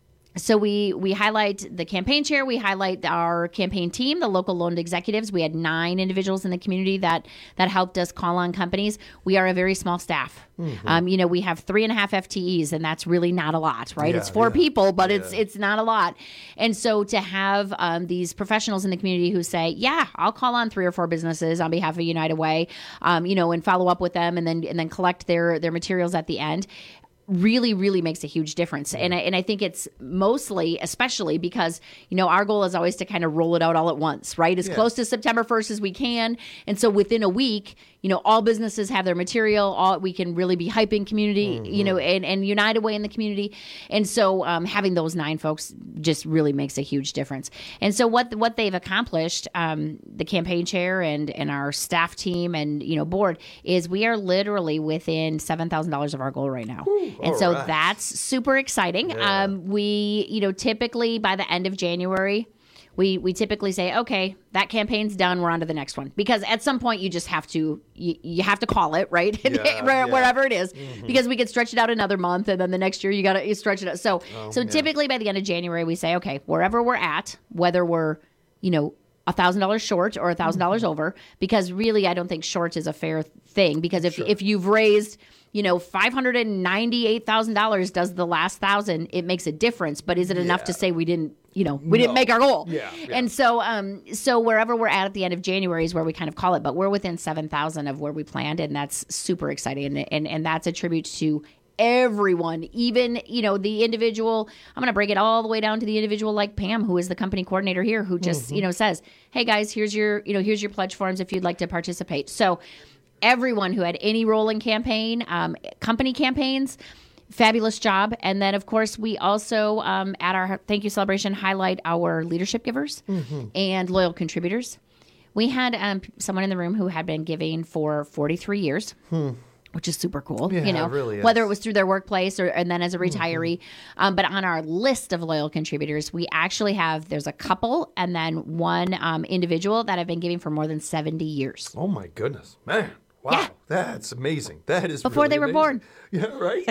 So we we highlight the campaign chair. We highlight our campaign team, the local loaned executives. We had nine individuals in the community that that helped us call on companies. We are a very small staff. Mm-hmm. Um, you know, we have three and a half F T Es, and that's really not a lot, right? Yeah, it's four yeah. people, but yeah. it's it's not a lot. And so to have um, these professionals in the community who say, "Yeah, I'll call on three or four businesses on behalf of United Way," um, you know, and follow up with them, and then and then collect their their materials at the end. Really, really makes a huge difference. And I, and I think it's mostly, especially because, you know, our goal is always to kind of roll it out all at once, right? As yeah. close to September first as we can. And so within a week, you know, all businesses have their material. All we can really be hyping community, mm-hmm. you know, and, and United Way in the community. And so um, having those nine folks just really makes a huge difference. And so what what they've accomplished, um, the campaign chair and, and our staff team and, you know, board, is we are literally within seven thousand dollars of our goal right now. Ooh. And All so right. that's super exciting. Yeah. Um, we, you know, typically by the end of January, we we typically say, okay, that campaign's done. We're on to the next one. Because at some point you just have to, you, you have to call it, right? Yeah, Where, yeah. Wherever it is. Mm-hmm. Because we could stretch it out another month and then the next year you got to stretch it out. So, Oh, so yeah. typically by the end of January, we say, okay, wherever we're at, whether we're, you know, one thousand dollars short or one thousand dollars Mm-hmm. over, because really I don't think short is a fair thing. Because if Sure. if you've raised, you know, five hundred ninety-eight thousand dollars does the last thousand, it makes a difference. But is it enough Yeah. to say we didn't, you know, we No. didn't make our goal? Yeah, yeah. And so, um, so wherever we're at at the end of January is where we kind of call it. But we're within seven thousand of where we planned, and that's super exciting. And and, and that's a tribute to everyone, even, you know, the individual. I'm going to break it all the way down to the individual like Pam, who is the company coordinator here, who just, Mm-hmm. you know, says, hey guys, here's your, you know, here's your pledge forms if you'd like to participate. So everyone who had any role in campaign, um, company campaigns, fabulous job. And then, of course, we also, um, at our Thank You Celebration, highlight our leadership givers Mm-hmm. and loyal contributors. We had um, someone in the room who had been giving for forty-three years. Hmm. Which is super cool, Yeah, you know, it really is. whether it was through their workplace or and then as a retiree. Mm-hmm. Um, but on our list of loyal contributors, we actually have, there's a couple and then one um, individual that have been giving for more than seventy years. Oh, my goodness. Man. Wow. Yeah. That's amazing. That is Before really they were amazing. born. Yeah, right?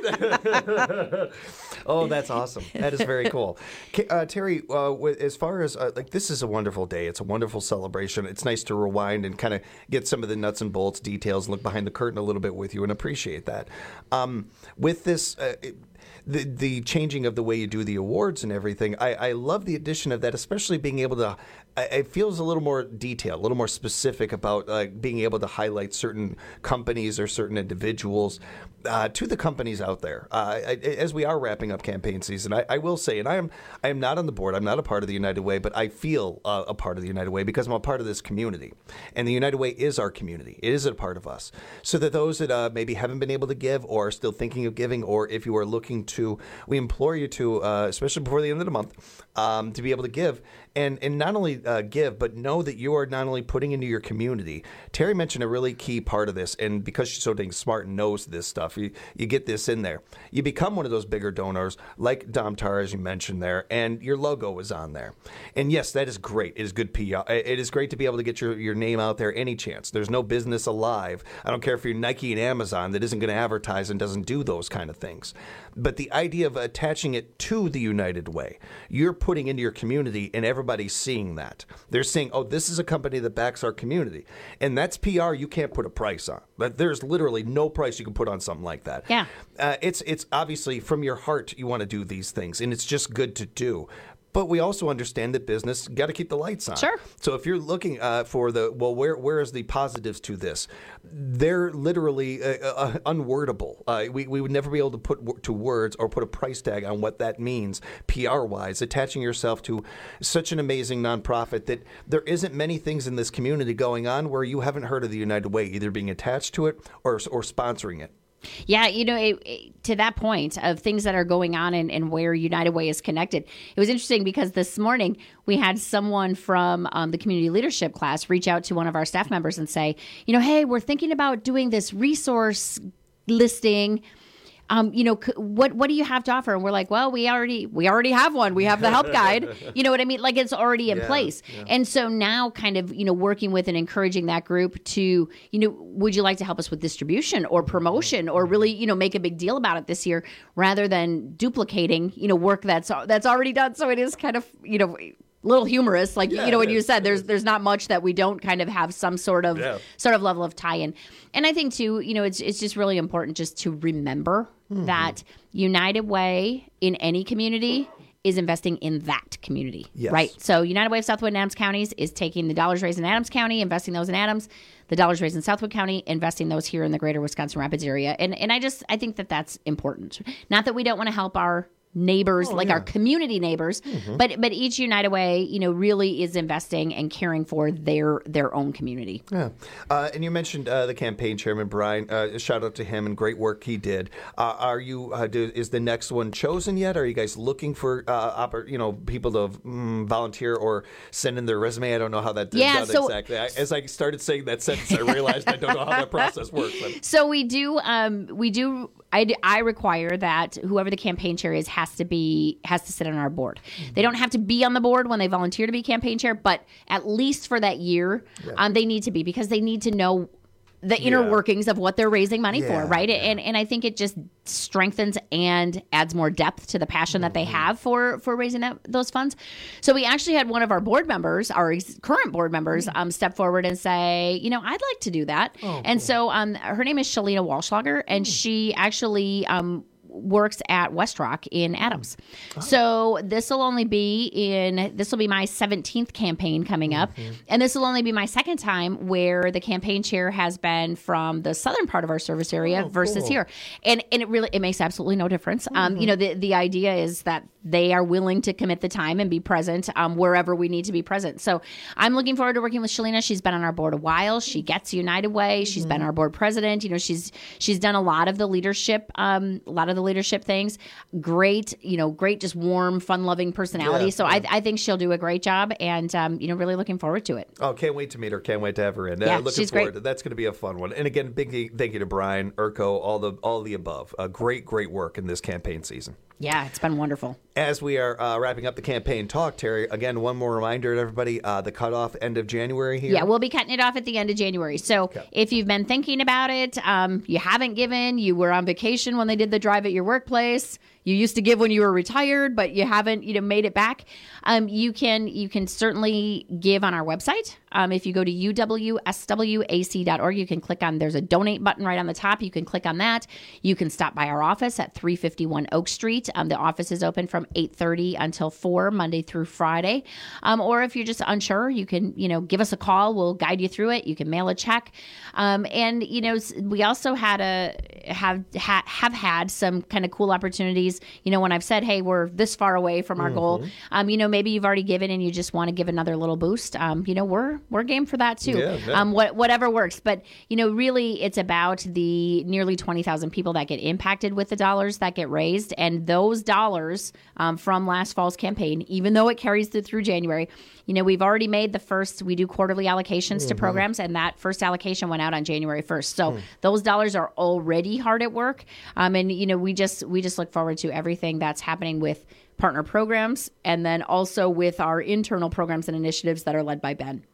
right. Oh, that's awesome. That is very cool. K- Uh, Terry, uh, with, as far as, uh, like, this is a wonderful day. It's a wonderful celebration. It's nice to rewind and kind of get some of the nuts and bolts details, look behind the curtain a little bit with you and appreciate that. Um, with this, uh, it, the the changing of the way you do the awards and everything, I, I love the addition of that, especially being able to, I, it feels a little more detailed, a little more specific about uh, being able to highlight certain companies or certain individuals uh, to the companies out there. Uh, I, as we are wrapping up campaign season, I, I will say, and I am I am not on the board, I'm not a part of the United Way, but I feel uh, a part of the United Way because I'm a part of this community. And the United Way is our community. It is a part of us. So that those that uh, maybe haven't been able to give or are still thinking of giving, or if you are looking to, we implore you to, uh, especially before the end of the month, um, to be able to give. And and not only uh, give, but know that you are not only putting into your community. Terry mentioned a really key part of this, and because she's so dang smart and knows this stuff, you, you get this in there. You become one of those bigger donors, like Domtar, as you mentioned there, and your logo is on there. And yes, that is great. It is good P R. It is great to be able to get your, your name out there any chance. There's no business alive. I don't care if you're Nike and Amazon that isn't going to advertise and doesn't do those kind of things. But the idea of attaching it to the United Way, you're putting into your community, and everybody's seeing that. They're saying, oh, this is a company that backs our community. And that's P R you can't put a price on. But there's literally no price you can put on something like that. Yeah. Uh, it's, it's obviously from your heart you want to do these things, and it's just good to do. but we also understand that business got to keep the lights on. Sure. So if you're looking uh, for the, well, where where is the positives to this? They're literally uh, uh, unwordable. Uh, we, we would never be able to put w- to words or put a price tag on what that means P R-wise, attaching yourself to such an amazing nonprofit that there isn't many things in this community going on where you haven't heard of the United Way, either being attached to it or, or sponsoring it. Yeah, you know, it, it, to that point of things that are going on and, and where United Way is connected, it was interesting because this morning we had someone from um, the community leadership class reach out to one of our staff members and say, you know, hey, we're thinking about doing this resource listing. Um, you know, c- what what do you have to offer? And we're like, well, we already we already have one. We have the help guide. You know what I mean? Like it's already in Yeah, place. yeah. And so now kind of, you know, working with and encouraging that group to, you know, would you like to help us with distribution or promotion or really, you know, make a big deal about it this year rather than duplicating, you know, work that's that's already done. So it is kind of, you know, little humorous, like Yeah, you know what it you is, said. There's there's not much that we don't kind of have some sort of Yeah. sort of level of tie-in, and I think too, you know, it's it's just really important just to remember Mhm. that United Way in any community is investing in that community, Yes. right? So United Way of Southwood and Adams counties is taking the dollars raised in Adams County, investing those in Adams, the dollars raised in Southwood County, investing those here in the greater Wisconsin Rapids area, and and I just I think that that's important. Not that we don't want to help our neighbors, Oh, like yeah. our community neighbors, Mhm. but but each United Way, you know, really is investing and caring for their their own community. Yeah. Uh, and you mentioned uh, the campaign chairman, Brian. Uh, shout out to him and great work he did. Uh, are you, uh, do, is the next one chosen yet? Are you guys looking for, uh, oppor- you know, people to mm, volunteer or send in their resume? I don't know how that Yeah, does so- exactly. I, as I started saying that sentence, I realized I don't know how that process works. But. So we do, um, we do. I, d- I require that whoever the campaign chair is has to be has to sit on our board. They don't have to be on the board when they volunteer to be campaign chair, but at least for that year, Yeah. um, they need to be because they need to know the inner Yeah. workings of what they're raising money Yeah, for, right? And and I think it just strengthens and adds more depth to the passion that they have for for raising that, those funds. So we actually had one of our board members, our ex- current board members, um, step forward and say, you know, I'd like to do that. Oh, and so um, her name is Shalina Walschlager, and she actually um, works at West Rock in Adams. So this will only be in this will be my seventeenth campaign coming up, and this will only be my second time where the campaign chair has been from the southern part of our service area versus cool. here, and and it really it makes absolutely no difference. Um, you know, the the idea is that they are willing to commit the time and be present um, wherever we need to be present. So I'm looking forward to working with Shalina. She's been on our board a while. She gets United Way. She's been our board president. You know, she's she's done a lot of the leadership, um, a lot of the leadership things. Great, you know, great, just warm, fun-loving personality. Yeah, so yeah. I, I think she'll do a great job, and um, you know, really looking forward to it. Oh, can't wait to meet her. Can't wait to have her in. Yeah, uh, looking she's forward. great. That's going to be a fun one. And again, big thank you to Brian, Urko, all the all the above. Uh, great, great work in this campaign season. Yeah, it's been wonderful. As we are uh, wrapping up the campaign talk, Terry, again, one more reminder to everybody, uh, the cutoff end of January here. Yeah, we'll be cutting it off at the end of January. So if you've been thinking about it, um, you haven't given, you were on vacation when they did the drive at your workplace, you used to give when you were retired, but you haven't, you know, made it back. Um, you can you can certainly give on our website. Um, if you go to U W S W A C dot org, you can click on, there's a donate button right on the top. You can click on that. You can stop by our office at three fifty-one Oak Street. Um, the office is open from eight thirty until four, Monday through Friday. Um, or if you're just unsure, you can, you know, give us a call. We'll guide you through it. You can mail a check. Um, and, you know, we also had a, have, ha, have had some kind of cool opportunities. You know, when I've said, hey, we're this far away from our goal, Mhm. um, you know, maybe you've already given and you just want to give another little boost. Um, you know, we're, we're game for that too. Yeah, yeah. Um, what, whatever works. But, you know, really it's about the nearly twenty thousand people that get impacted with the dollars that get raised. And those dollars um, from last fall's campaign, even though it carries through, through January, you know, we've already made the first, we do quarterly allocations to Mhm. programs, and that first allocation went out on January first. So Hmm. those dollars are already hard at work. Um, and, you know, we just, we just look forward to everything that's happening with partner programs and then also with our internal programs and initiatives that are led by Ben.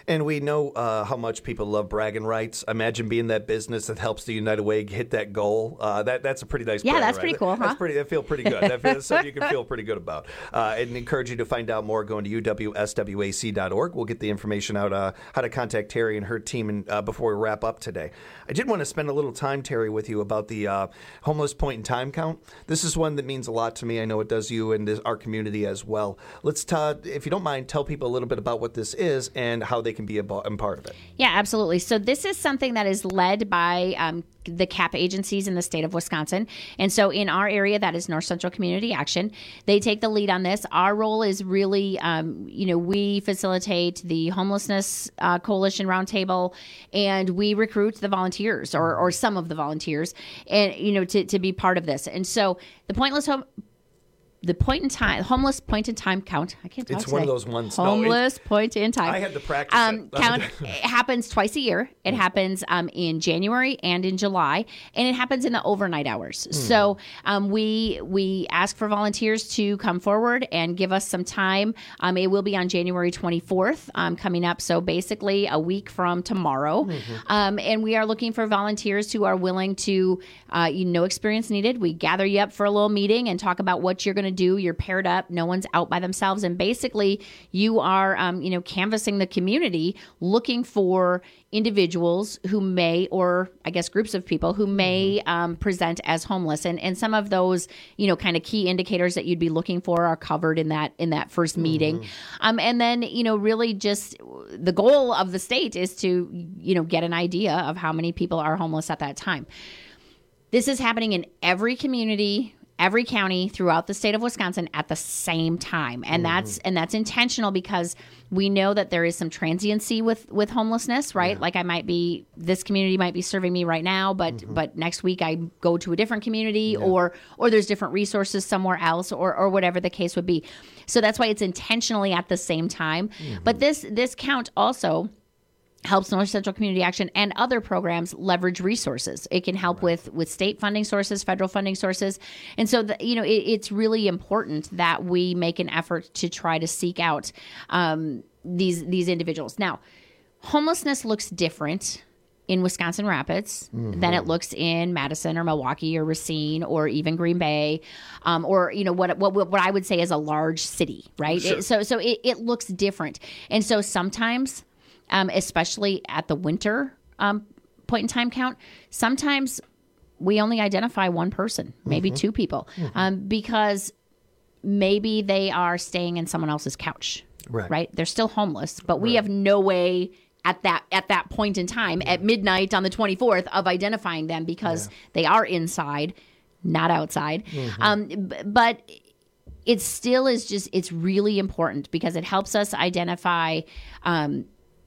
And we know uh, how much people love bragging rights. Imagine being that business that helps the United Way hit that goal. Uh, that That's a pretty nice Yeah, brag, that's right? pretty cool, That's huh? pretty, that feel pretty good. That feels something you can feel pretty good about. Uh, and encourage you to find out more going to U W S W A C dot org. We'll get the information out uh, how to contact Terry and her team and, uh, before we wrap up today. I did want to spend a little time, Terry, with you about the uh, homeless point in time count. This is one that means a lot to me. I know it does you and this, our community as well. Let's, t- if you don't mind, tell people a little bit about what this is and how they can be a, a part of it. Yeah, absolutely. So this is something that is led by um, the C A P agencies in the state of Wisconsin. And so in our area, that is North Central Community Action. They take the lead on this. Our role is really, um, you know, we facilitate the Homelessness uh, Coalition Roundtable, and we recruit the volunteers or, or some of the volunteers, and you know, to, to be part of this. And so the Pointless Home. The point in time, homeless point in time count. I can't talk It's today. one of those ones. Homeless no, it, point in time. I had to practice um, it. Count it happens twice a year. It happens um, in January and in July, and it happens in the overnight hours. Hmm. So um, we we ask for volunteers to come forward and give us some time. Um, it will be on January twenty-fourth um, coming up. So basically a week from tomorrow. Mm-hmm. Um, and we are looking for volunteers who are willing to, uh, you no experience needed. We gather you up for a little meeting and talk about what you're going to do. You're paired up. No one's out by themselves. And basically you are, um, you know, canvassing the community, looking for individuals who may, or I guess groups of people who may um, present as homeless. And, and some of those, you know, kind of key indicators that you'd be looking for are covered in that, in that first meeting. Um, and then, you know, really just the goal of the state is to, you know, get an idea of how many people are homeless at that time. This is happening in every community, every county throughout the state of Wisconsin at the same time. And mm-hmm. that's and that's intentional because we know that there is some transiency with, with homelessness, right? Yeah. Like I might be, this community might be serving me right now, but mm-hmm. but next week I go to a different community yeah. or or there's different resources somewhere else or or whatever the case would be. So that's why it's intentionally at the same time. Mm-hmm. But this this count also helps North Central Community Action and other programs leverage resources. It can help right. with with state funding sources, federal funding sources. And so, the, you know, it, it's really important that we make an effort to try to seek out um, these these individuals. Now, homelessness looks different in Wisconsin Rapids mm-hmm. than it looks in Madison or Milwaukee or Racine or even Green Bay, um, or you know what what what I would say is a large city, right? Sure. It, so so it, it looks different, and so sometimes. Um, especially at the winter um, point in time count, sometimes we only identify one person, maybe mm-hmm. two people, mm-hmm. um, because maybe they are staying in someone else's couch, right? right? They're still homeless, but we right. have no way at that at that point in time, yeah. at midnight on the twenty-fourth, of identifying them because yeah. they are inside, not outside. Mm-hmm. Um, b- but it still is just, it's really important because it helps us identify um,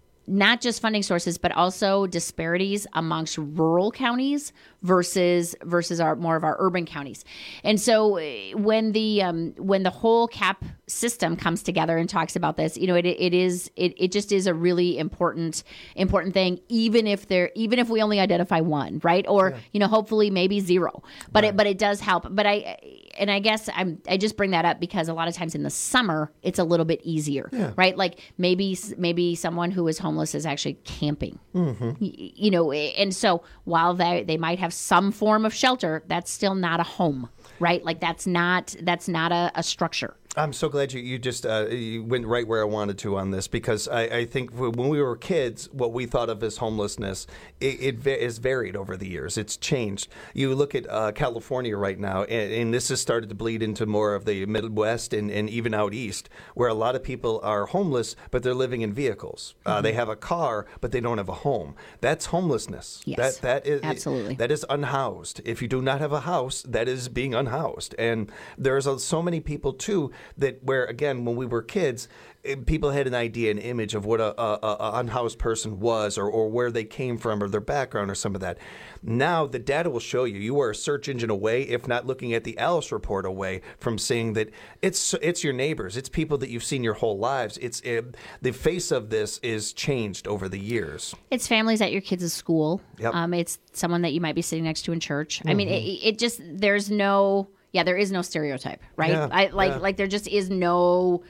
not just funding sources, but also disparities amongst rural counties versus versus our more of our urban counties. And so when the um, when the whole C A P system comes together and talks about this, you know, it it is it, it just is a really important important thing, even if there even if we only identify one, right? Or yeah. you know, hopefully maybe zero. But right. it but it does help. But I and I guess I'm I just bring that up because a lot of times in the summer it's a little bit easier, yeah. right? Like maybe maybe someone who is homeless is actually camping, mm-hmm. y- you know, and so while they they might have some form of shelter, that's still not a home, right? Like that's not that's not a, a structure. I'm so glad you, you just uh, you went right where I wanted to on this because I, I think when we were kids, what we thought of as homelessness, it, it va- is varied over the years. It's changed. You look at uh, California right now, and, and this has started to bleed into more of the Midwest and, and even out east, where a lot of people are homeless, but they're living in vehicles. Mm-hmm. Uh, they have a car, but they don't have a home. That's homelessness. Yes, that, that is, absolutely. That is unhoused. If you do not have a house, that is being unhoused. And there's a, so many people, too, that where, again, when we were kids, it, people had an idea, an image of what a, a, a unhoused person was or, or where they came from or their background or some of that. Now the data will show you. You are a search engine away, if not looking at the Alice report away, from seeing that it's it's your neighbors. It's people that you've seen your whole lives. It's it, the face of this is changed over the years. It's families at your kids' school. Yep. Um, it's someone that you might be sitting next to in church. Mm-hmm. I mean, it, it just, there's no... Yeah, there is no stereotype, right? Yeah, I, like, yeah. like there just is no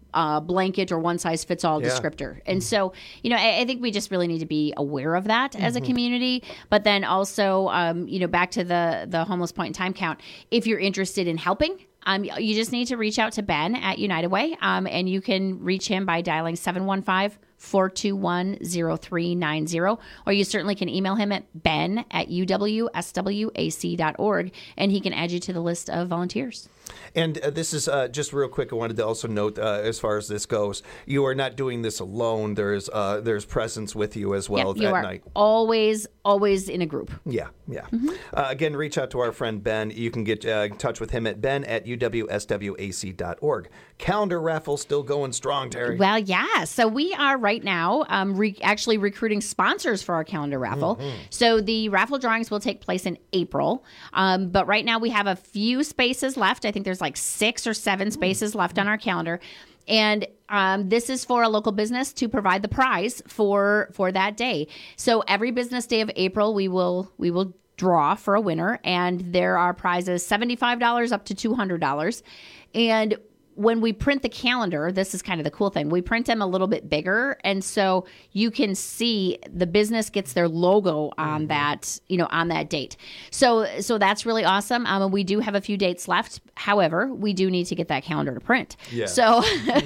uh, blanket or one size fits all Yeah. descriptor. And so, you know, I, I think we just really need to be aware of that as a Mhm. community. But then also, um, you know, back to the the homeless point in time count. If you're interested in helping, Um, you just need to reach out to Ben at United Way, um, and you can reach him by dialing seven one five, four two one, zero three nine zero, or you certainly can email him at ben at u w s w a c dot org, and he can add you to the list of volunteers. And uh, this is uh, just real quick. I wanted to also note, uh, as far as this goes, you are not doing this alone. There's uh, there's presence with you as well Yep, you at are night. always, always in a group. Yeah, yeah. Uh, again, reach out to our friend Ben. You can get uh, in touch with him at ben at u w s w a c dot org. Calendar raffle still going strong, Terry. Well, yeah. So we are right now um, re- actually recruiting sponsors for our calendar raffle. Mhm. So the raffle drawings will take place in April. Um, but right now we have a few spaces left. I think there's like six or seven spaces left on our calendar. And um, this is for a local business to provide the prize for for that day. So every business day of April, we will we will draw for a winner, and there are prizes seventy-five dollars up to two hundred dollars. And when we print the calendar, this is kind of the cool thing. We print them a little bit bigger, and so you can see the business gets their logo on that, you know, on that date. So, so that's really awesome. Um, and we do have a few dates left. However, we do need to get that calendar to print. Yeah. So,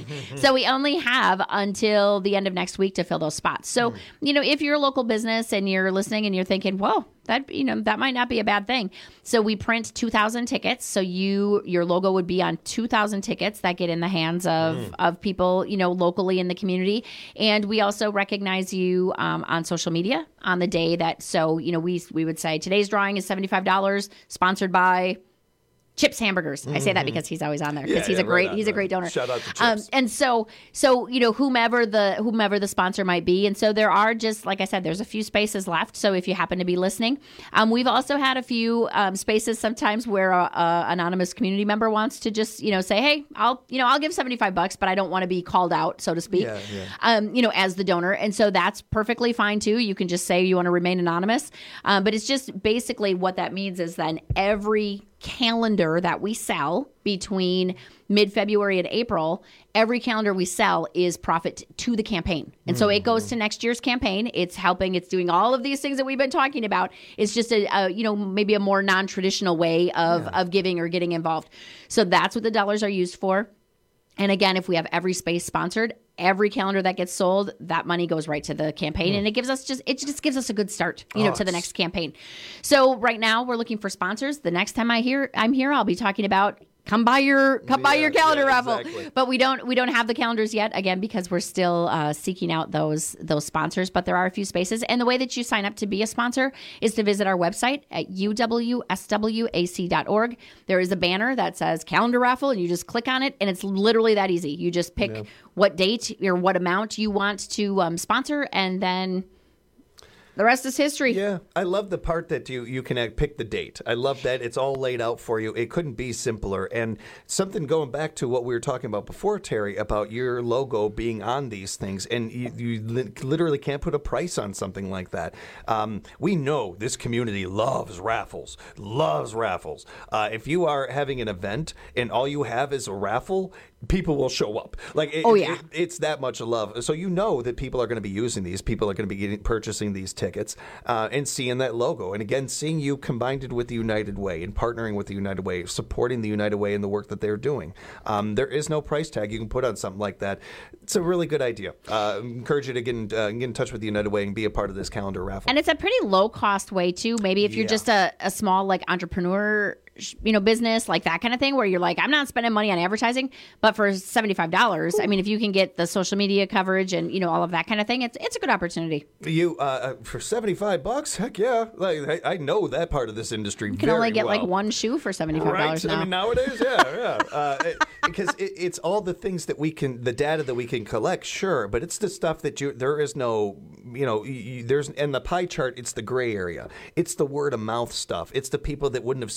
so we only have until the end of next week to fill those spots. So, you know, if you're a local business and you're listening and you're thinking, whoa, that, you know, that might not be a bad thing. So we print two thousand tickets. So you, your logo would be on two thousand tickets that get in the hands of, Mm. of people, you know, locally in the community. And we also recognize you um, on social media on the day that, so, you know, we, we would say today's drawing is seventy-five dollars, sponsored by Chips Hamburgers. I say that Mhm. because he's always on there because Yeah, he's yeah, a great right on, he's a right great on. donor. Shout out to Um, Chips. and so so you know whomever the whomever the sponsor might be, and so there are just like I said, there's a few spaces left. So if you happen to be listening, um, we've also had a few um, spaces sometimes where a, a anonymous community member wants to just you know say, hey, I'll you know I'll give seventy-five bucks, but I don't want to be called out, so to speak. Yeah, yeah. Um, you know, as the donor, and so that's perfectly fine too. You can just say you want to remain anonymous, um, but it's just basically what that means is then every calendar that we sell between mid-February and April, every calendar we sell is profit to the campaign. And so it goes to next year's campaign. It's helping, it's doing all of these things that we've been talking about. It's just a, a you know, maybe a more non-traditional way of, of giving or getting involved. So that's what the dollars are used for. And again, if we have every space sponsored, every calendar that gets sold, that money goes right to the campaign, Mm. and it gives us just it just gives us a good start, you know, Oh, to the it's- next campaign. So right now we're looking for sponsors. The next time I hear I'm here, I'll be talking about come by your come by Yeah, your calendar yeah, raffle. exactly. But we don't we don't have the calendars yet, again, because we're still uh, seeking out those those sponsors. But there are a few spaces, and the way that you sign up to be a sponsor is to visit our website at u w s w a c dot org. There is a banner that says calendar raffle, and you just click on it, and it's literally that easy. You just pick Yeah. what date or what amount you want to um, sponsor, and then the rest is history. Yeah, I love the part that you you can uh, pick the date. I love that it's all laid out for you. It couldn't be simpler. And something going back to what we were talking about before, Terry, about your logo being on these things, and you, you li- literally can't put a price on something like that. Um, we know this community loves raffles, loves raffles. Uh, if you are having an event and all you have is a raffle, people will show up. Like, it, Oh, yeah. it- it's that much love. So you know that people are going to be using these. People are going to be getting, purchasing these tickets uh, and seeing that logo. And again, seeing you combined it with the United Way and partnering with the United Way, supporting the United Way in the work that they're doing. Um, there is no price tag you can put on something like that. It's a really good idea. Uh, encourage you to get in, uh, get in touch with the United Way and be a part of this calendar raffle. And it's a pretty low cost way too. Maybe if you're Yeah. just a, a small like entrepreneur, sh- you know, business, like that kind of thing, where you're like, I'm not spending money on advertising, but for seventy-five dollars, I mean, if you can get the social media coverage and, you know, all of that kind of thing, it's it's a good opportunity. You uh, for seventy-five bucks? Heck yeah! Like I, I know that part of this industry. You can only get like one shoe for seventy-five dollars Right. now. I mean, nowadays, yeah, yeah. Uh, it, because it, it's all the things that we can, the data that we can collect, sure, but it's the stuff that you, there is no, you know, you, you, there's, and the pie chart, it's the gray area. It's the word of mouth stuff. It's the people that wouldn't have seen your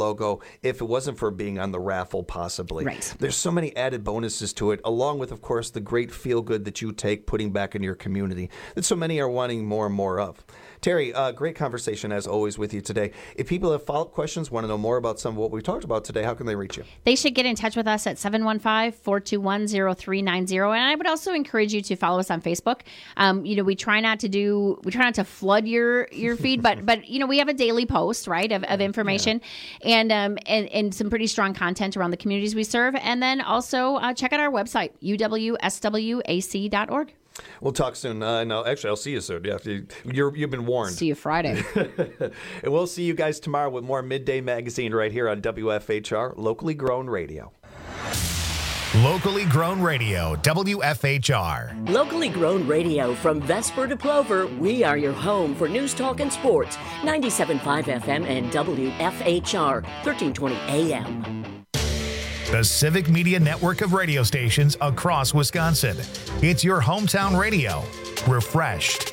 logo if it wasn't for being on the raffle, possibly. Right. There's so many added bonuses to it, along with, of course, the great feel-good that you take putting back in your community that so many are wanting more and more of. Terry, uh, great conversation as always with you today. If people have follow-up questions, want to know more about some of what we talked about today, how can they reach you? They should get in touch with us at seven one five, four two one, zero three nine zero. And I would also encourage you to follow us on Facebook. Um, you know, we try not to do, we try not to flood your, your feed, but, but, you know, we have a daily post, right, of, of information yeah. and, um, and, and some pretty strong content around the communities we serve. And then also uh, check out our website, U W S W A C dot org. We'll talk soon. Uh, no, actually, I'll see you soon. Yeah, you, you're, you've been warned. See you Friday. And we'll see you guys tomorrow with more Midday Magazine right here on W F H R, Locally Grown Radio. Locally Grown Radio, W F H R. Locally Grown Radio from Vesper to Plover, we are your home for news, talk, and sports. ninety-seven point five F M and W F H R, thirteen twenty A M. The Civic Media network of radio stations across Wisconsin. It's your hometown radio. Refreshed.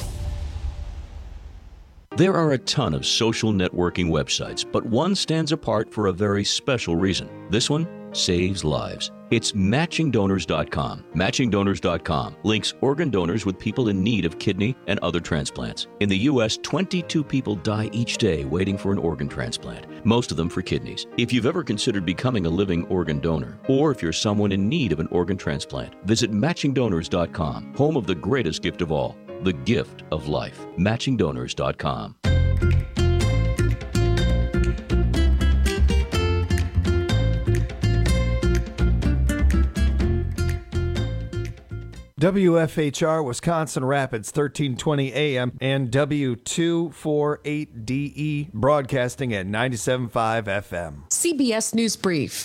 There are a ton of social networking websites, but one stands apart for a very special reason. This one saves lives. It's matching donors dot com. matching donors dot com links organ donors with people in need of kidney and other transplants. In the U S, twenty-two people die each day waiting for an organ transplant, most of them for kidneys. If you've ever considered becoming a living organ donor, or if you're someone in need of an organ transplant, visit matching donors dot com, home of the greatest gift of all, the gift of life. matching donors dot com. W F H R Wisconsin Rapids, thirteen twenty A M and W two forty-eight D E broadcasting at ninety-seven point five F M. C B S News Brief.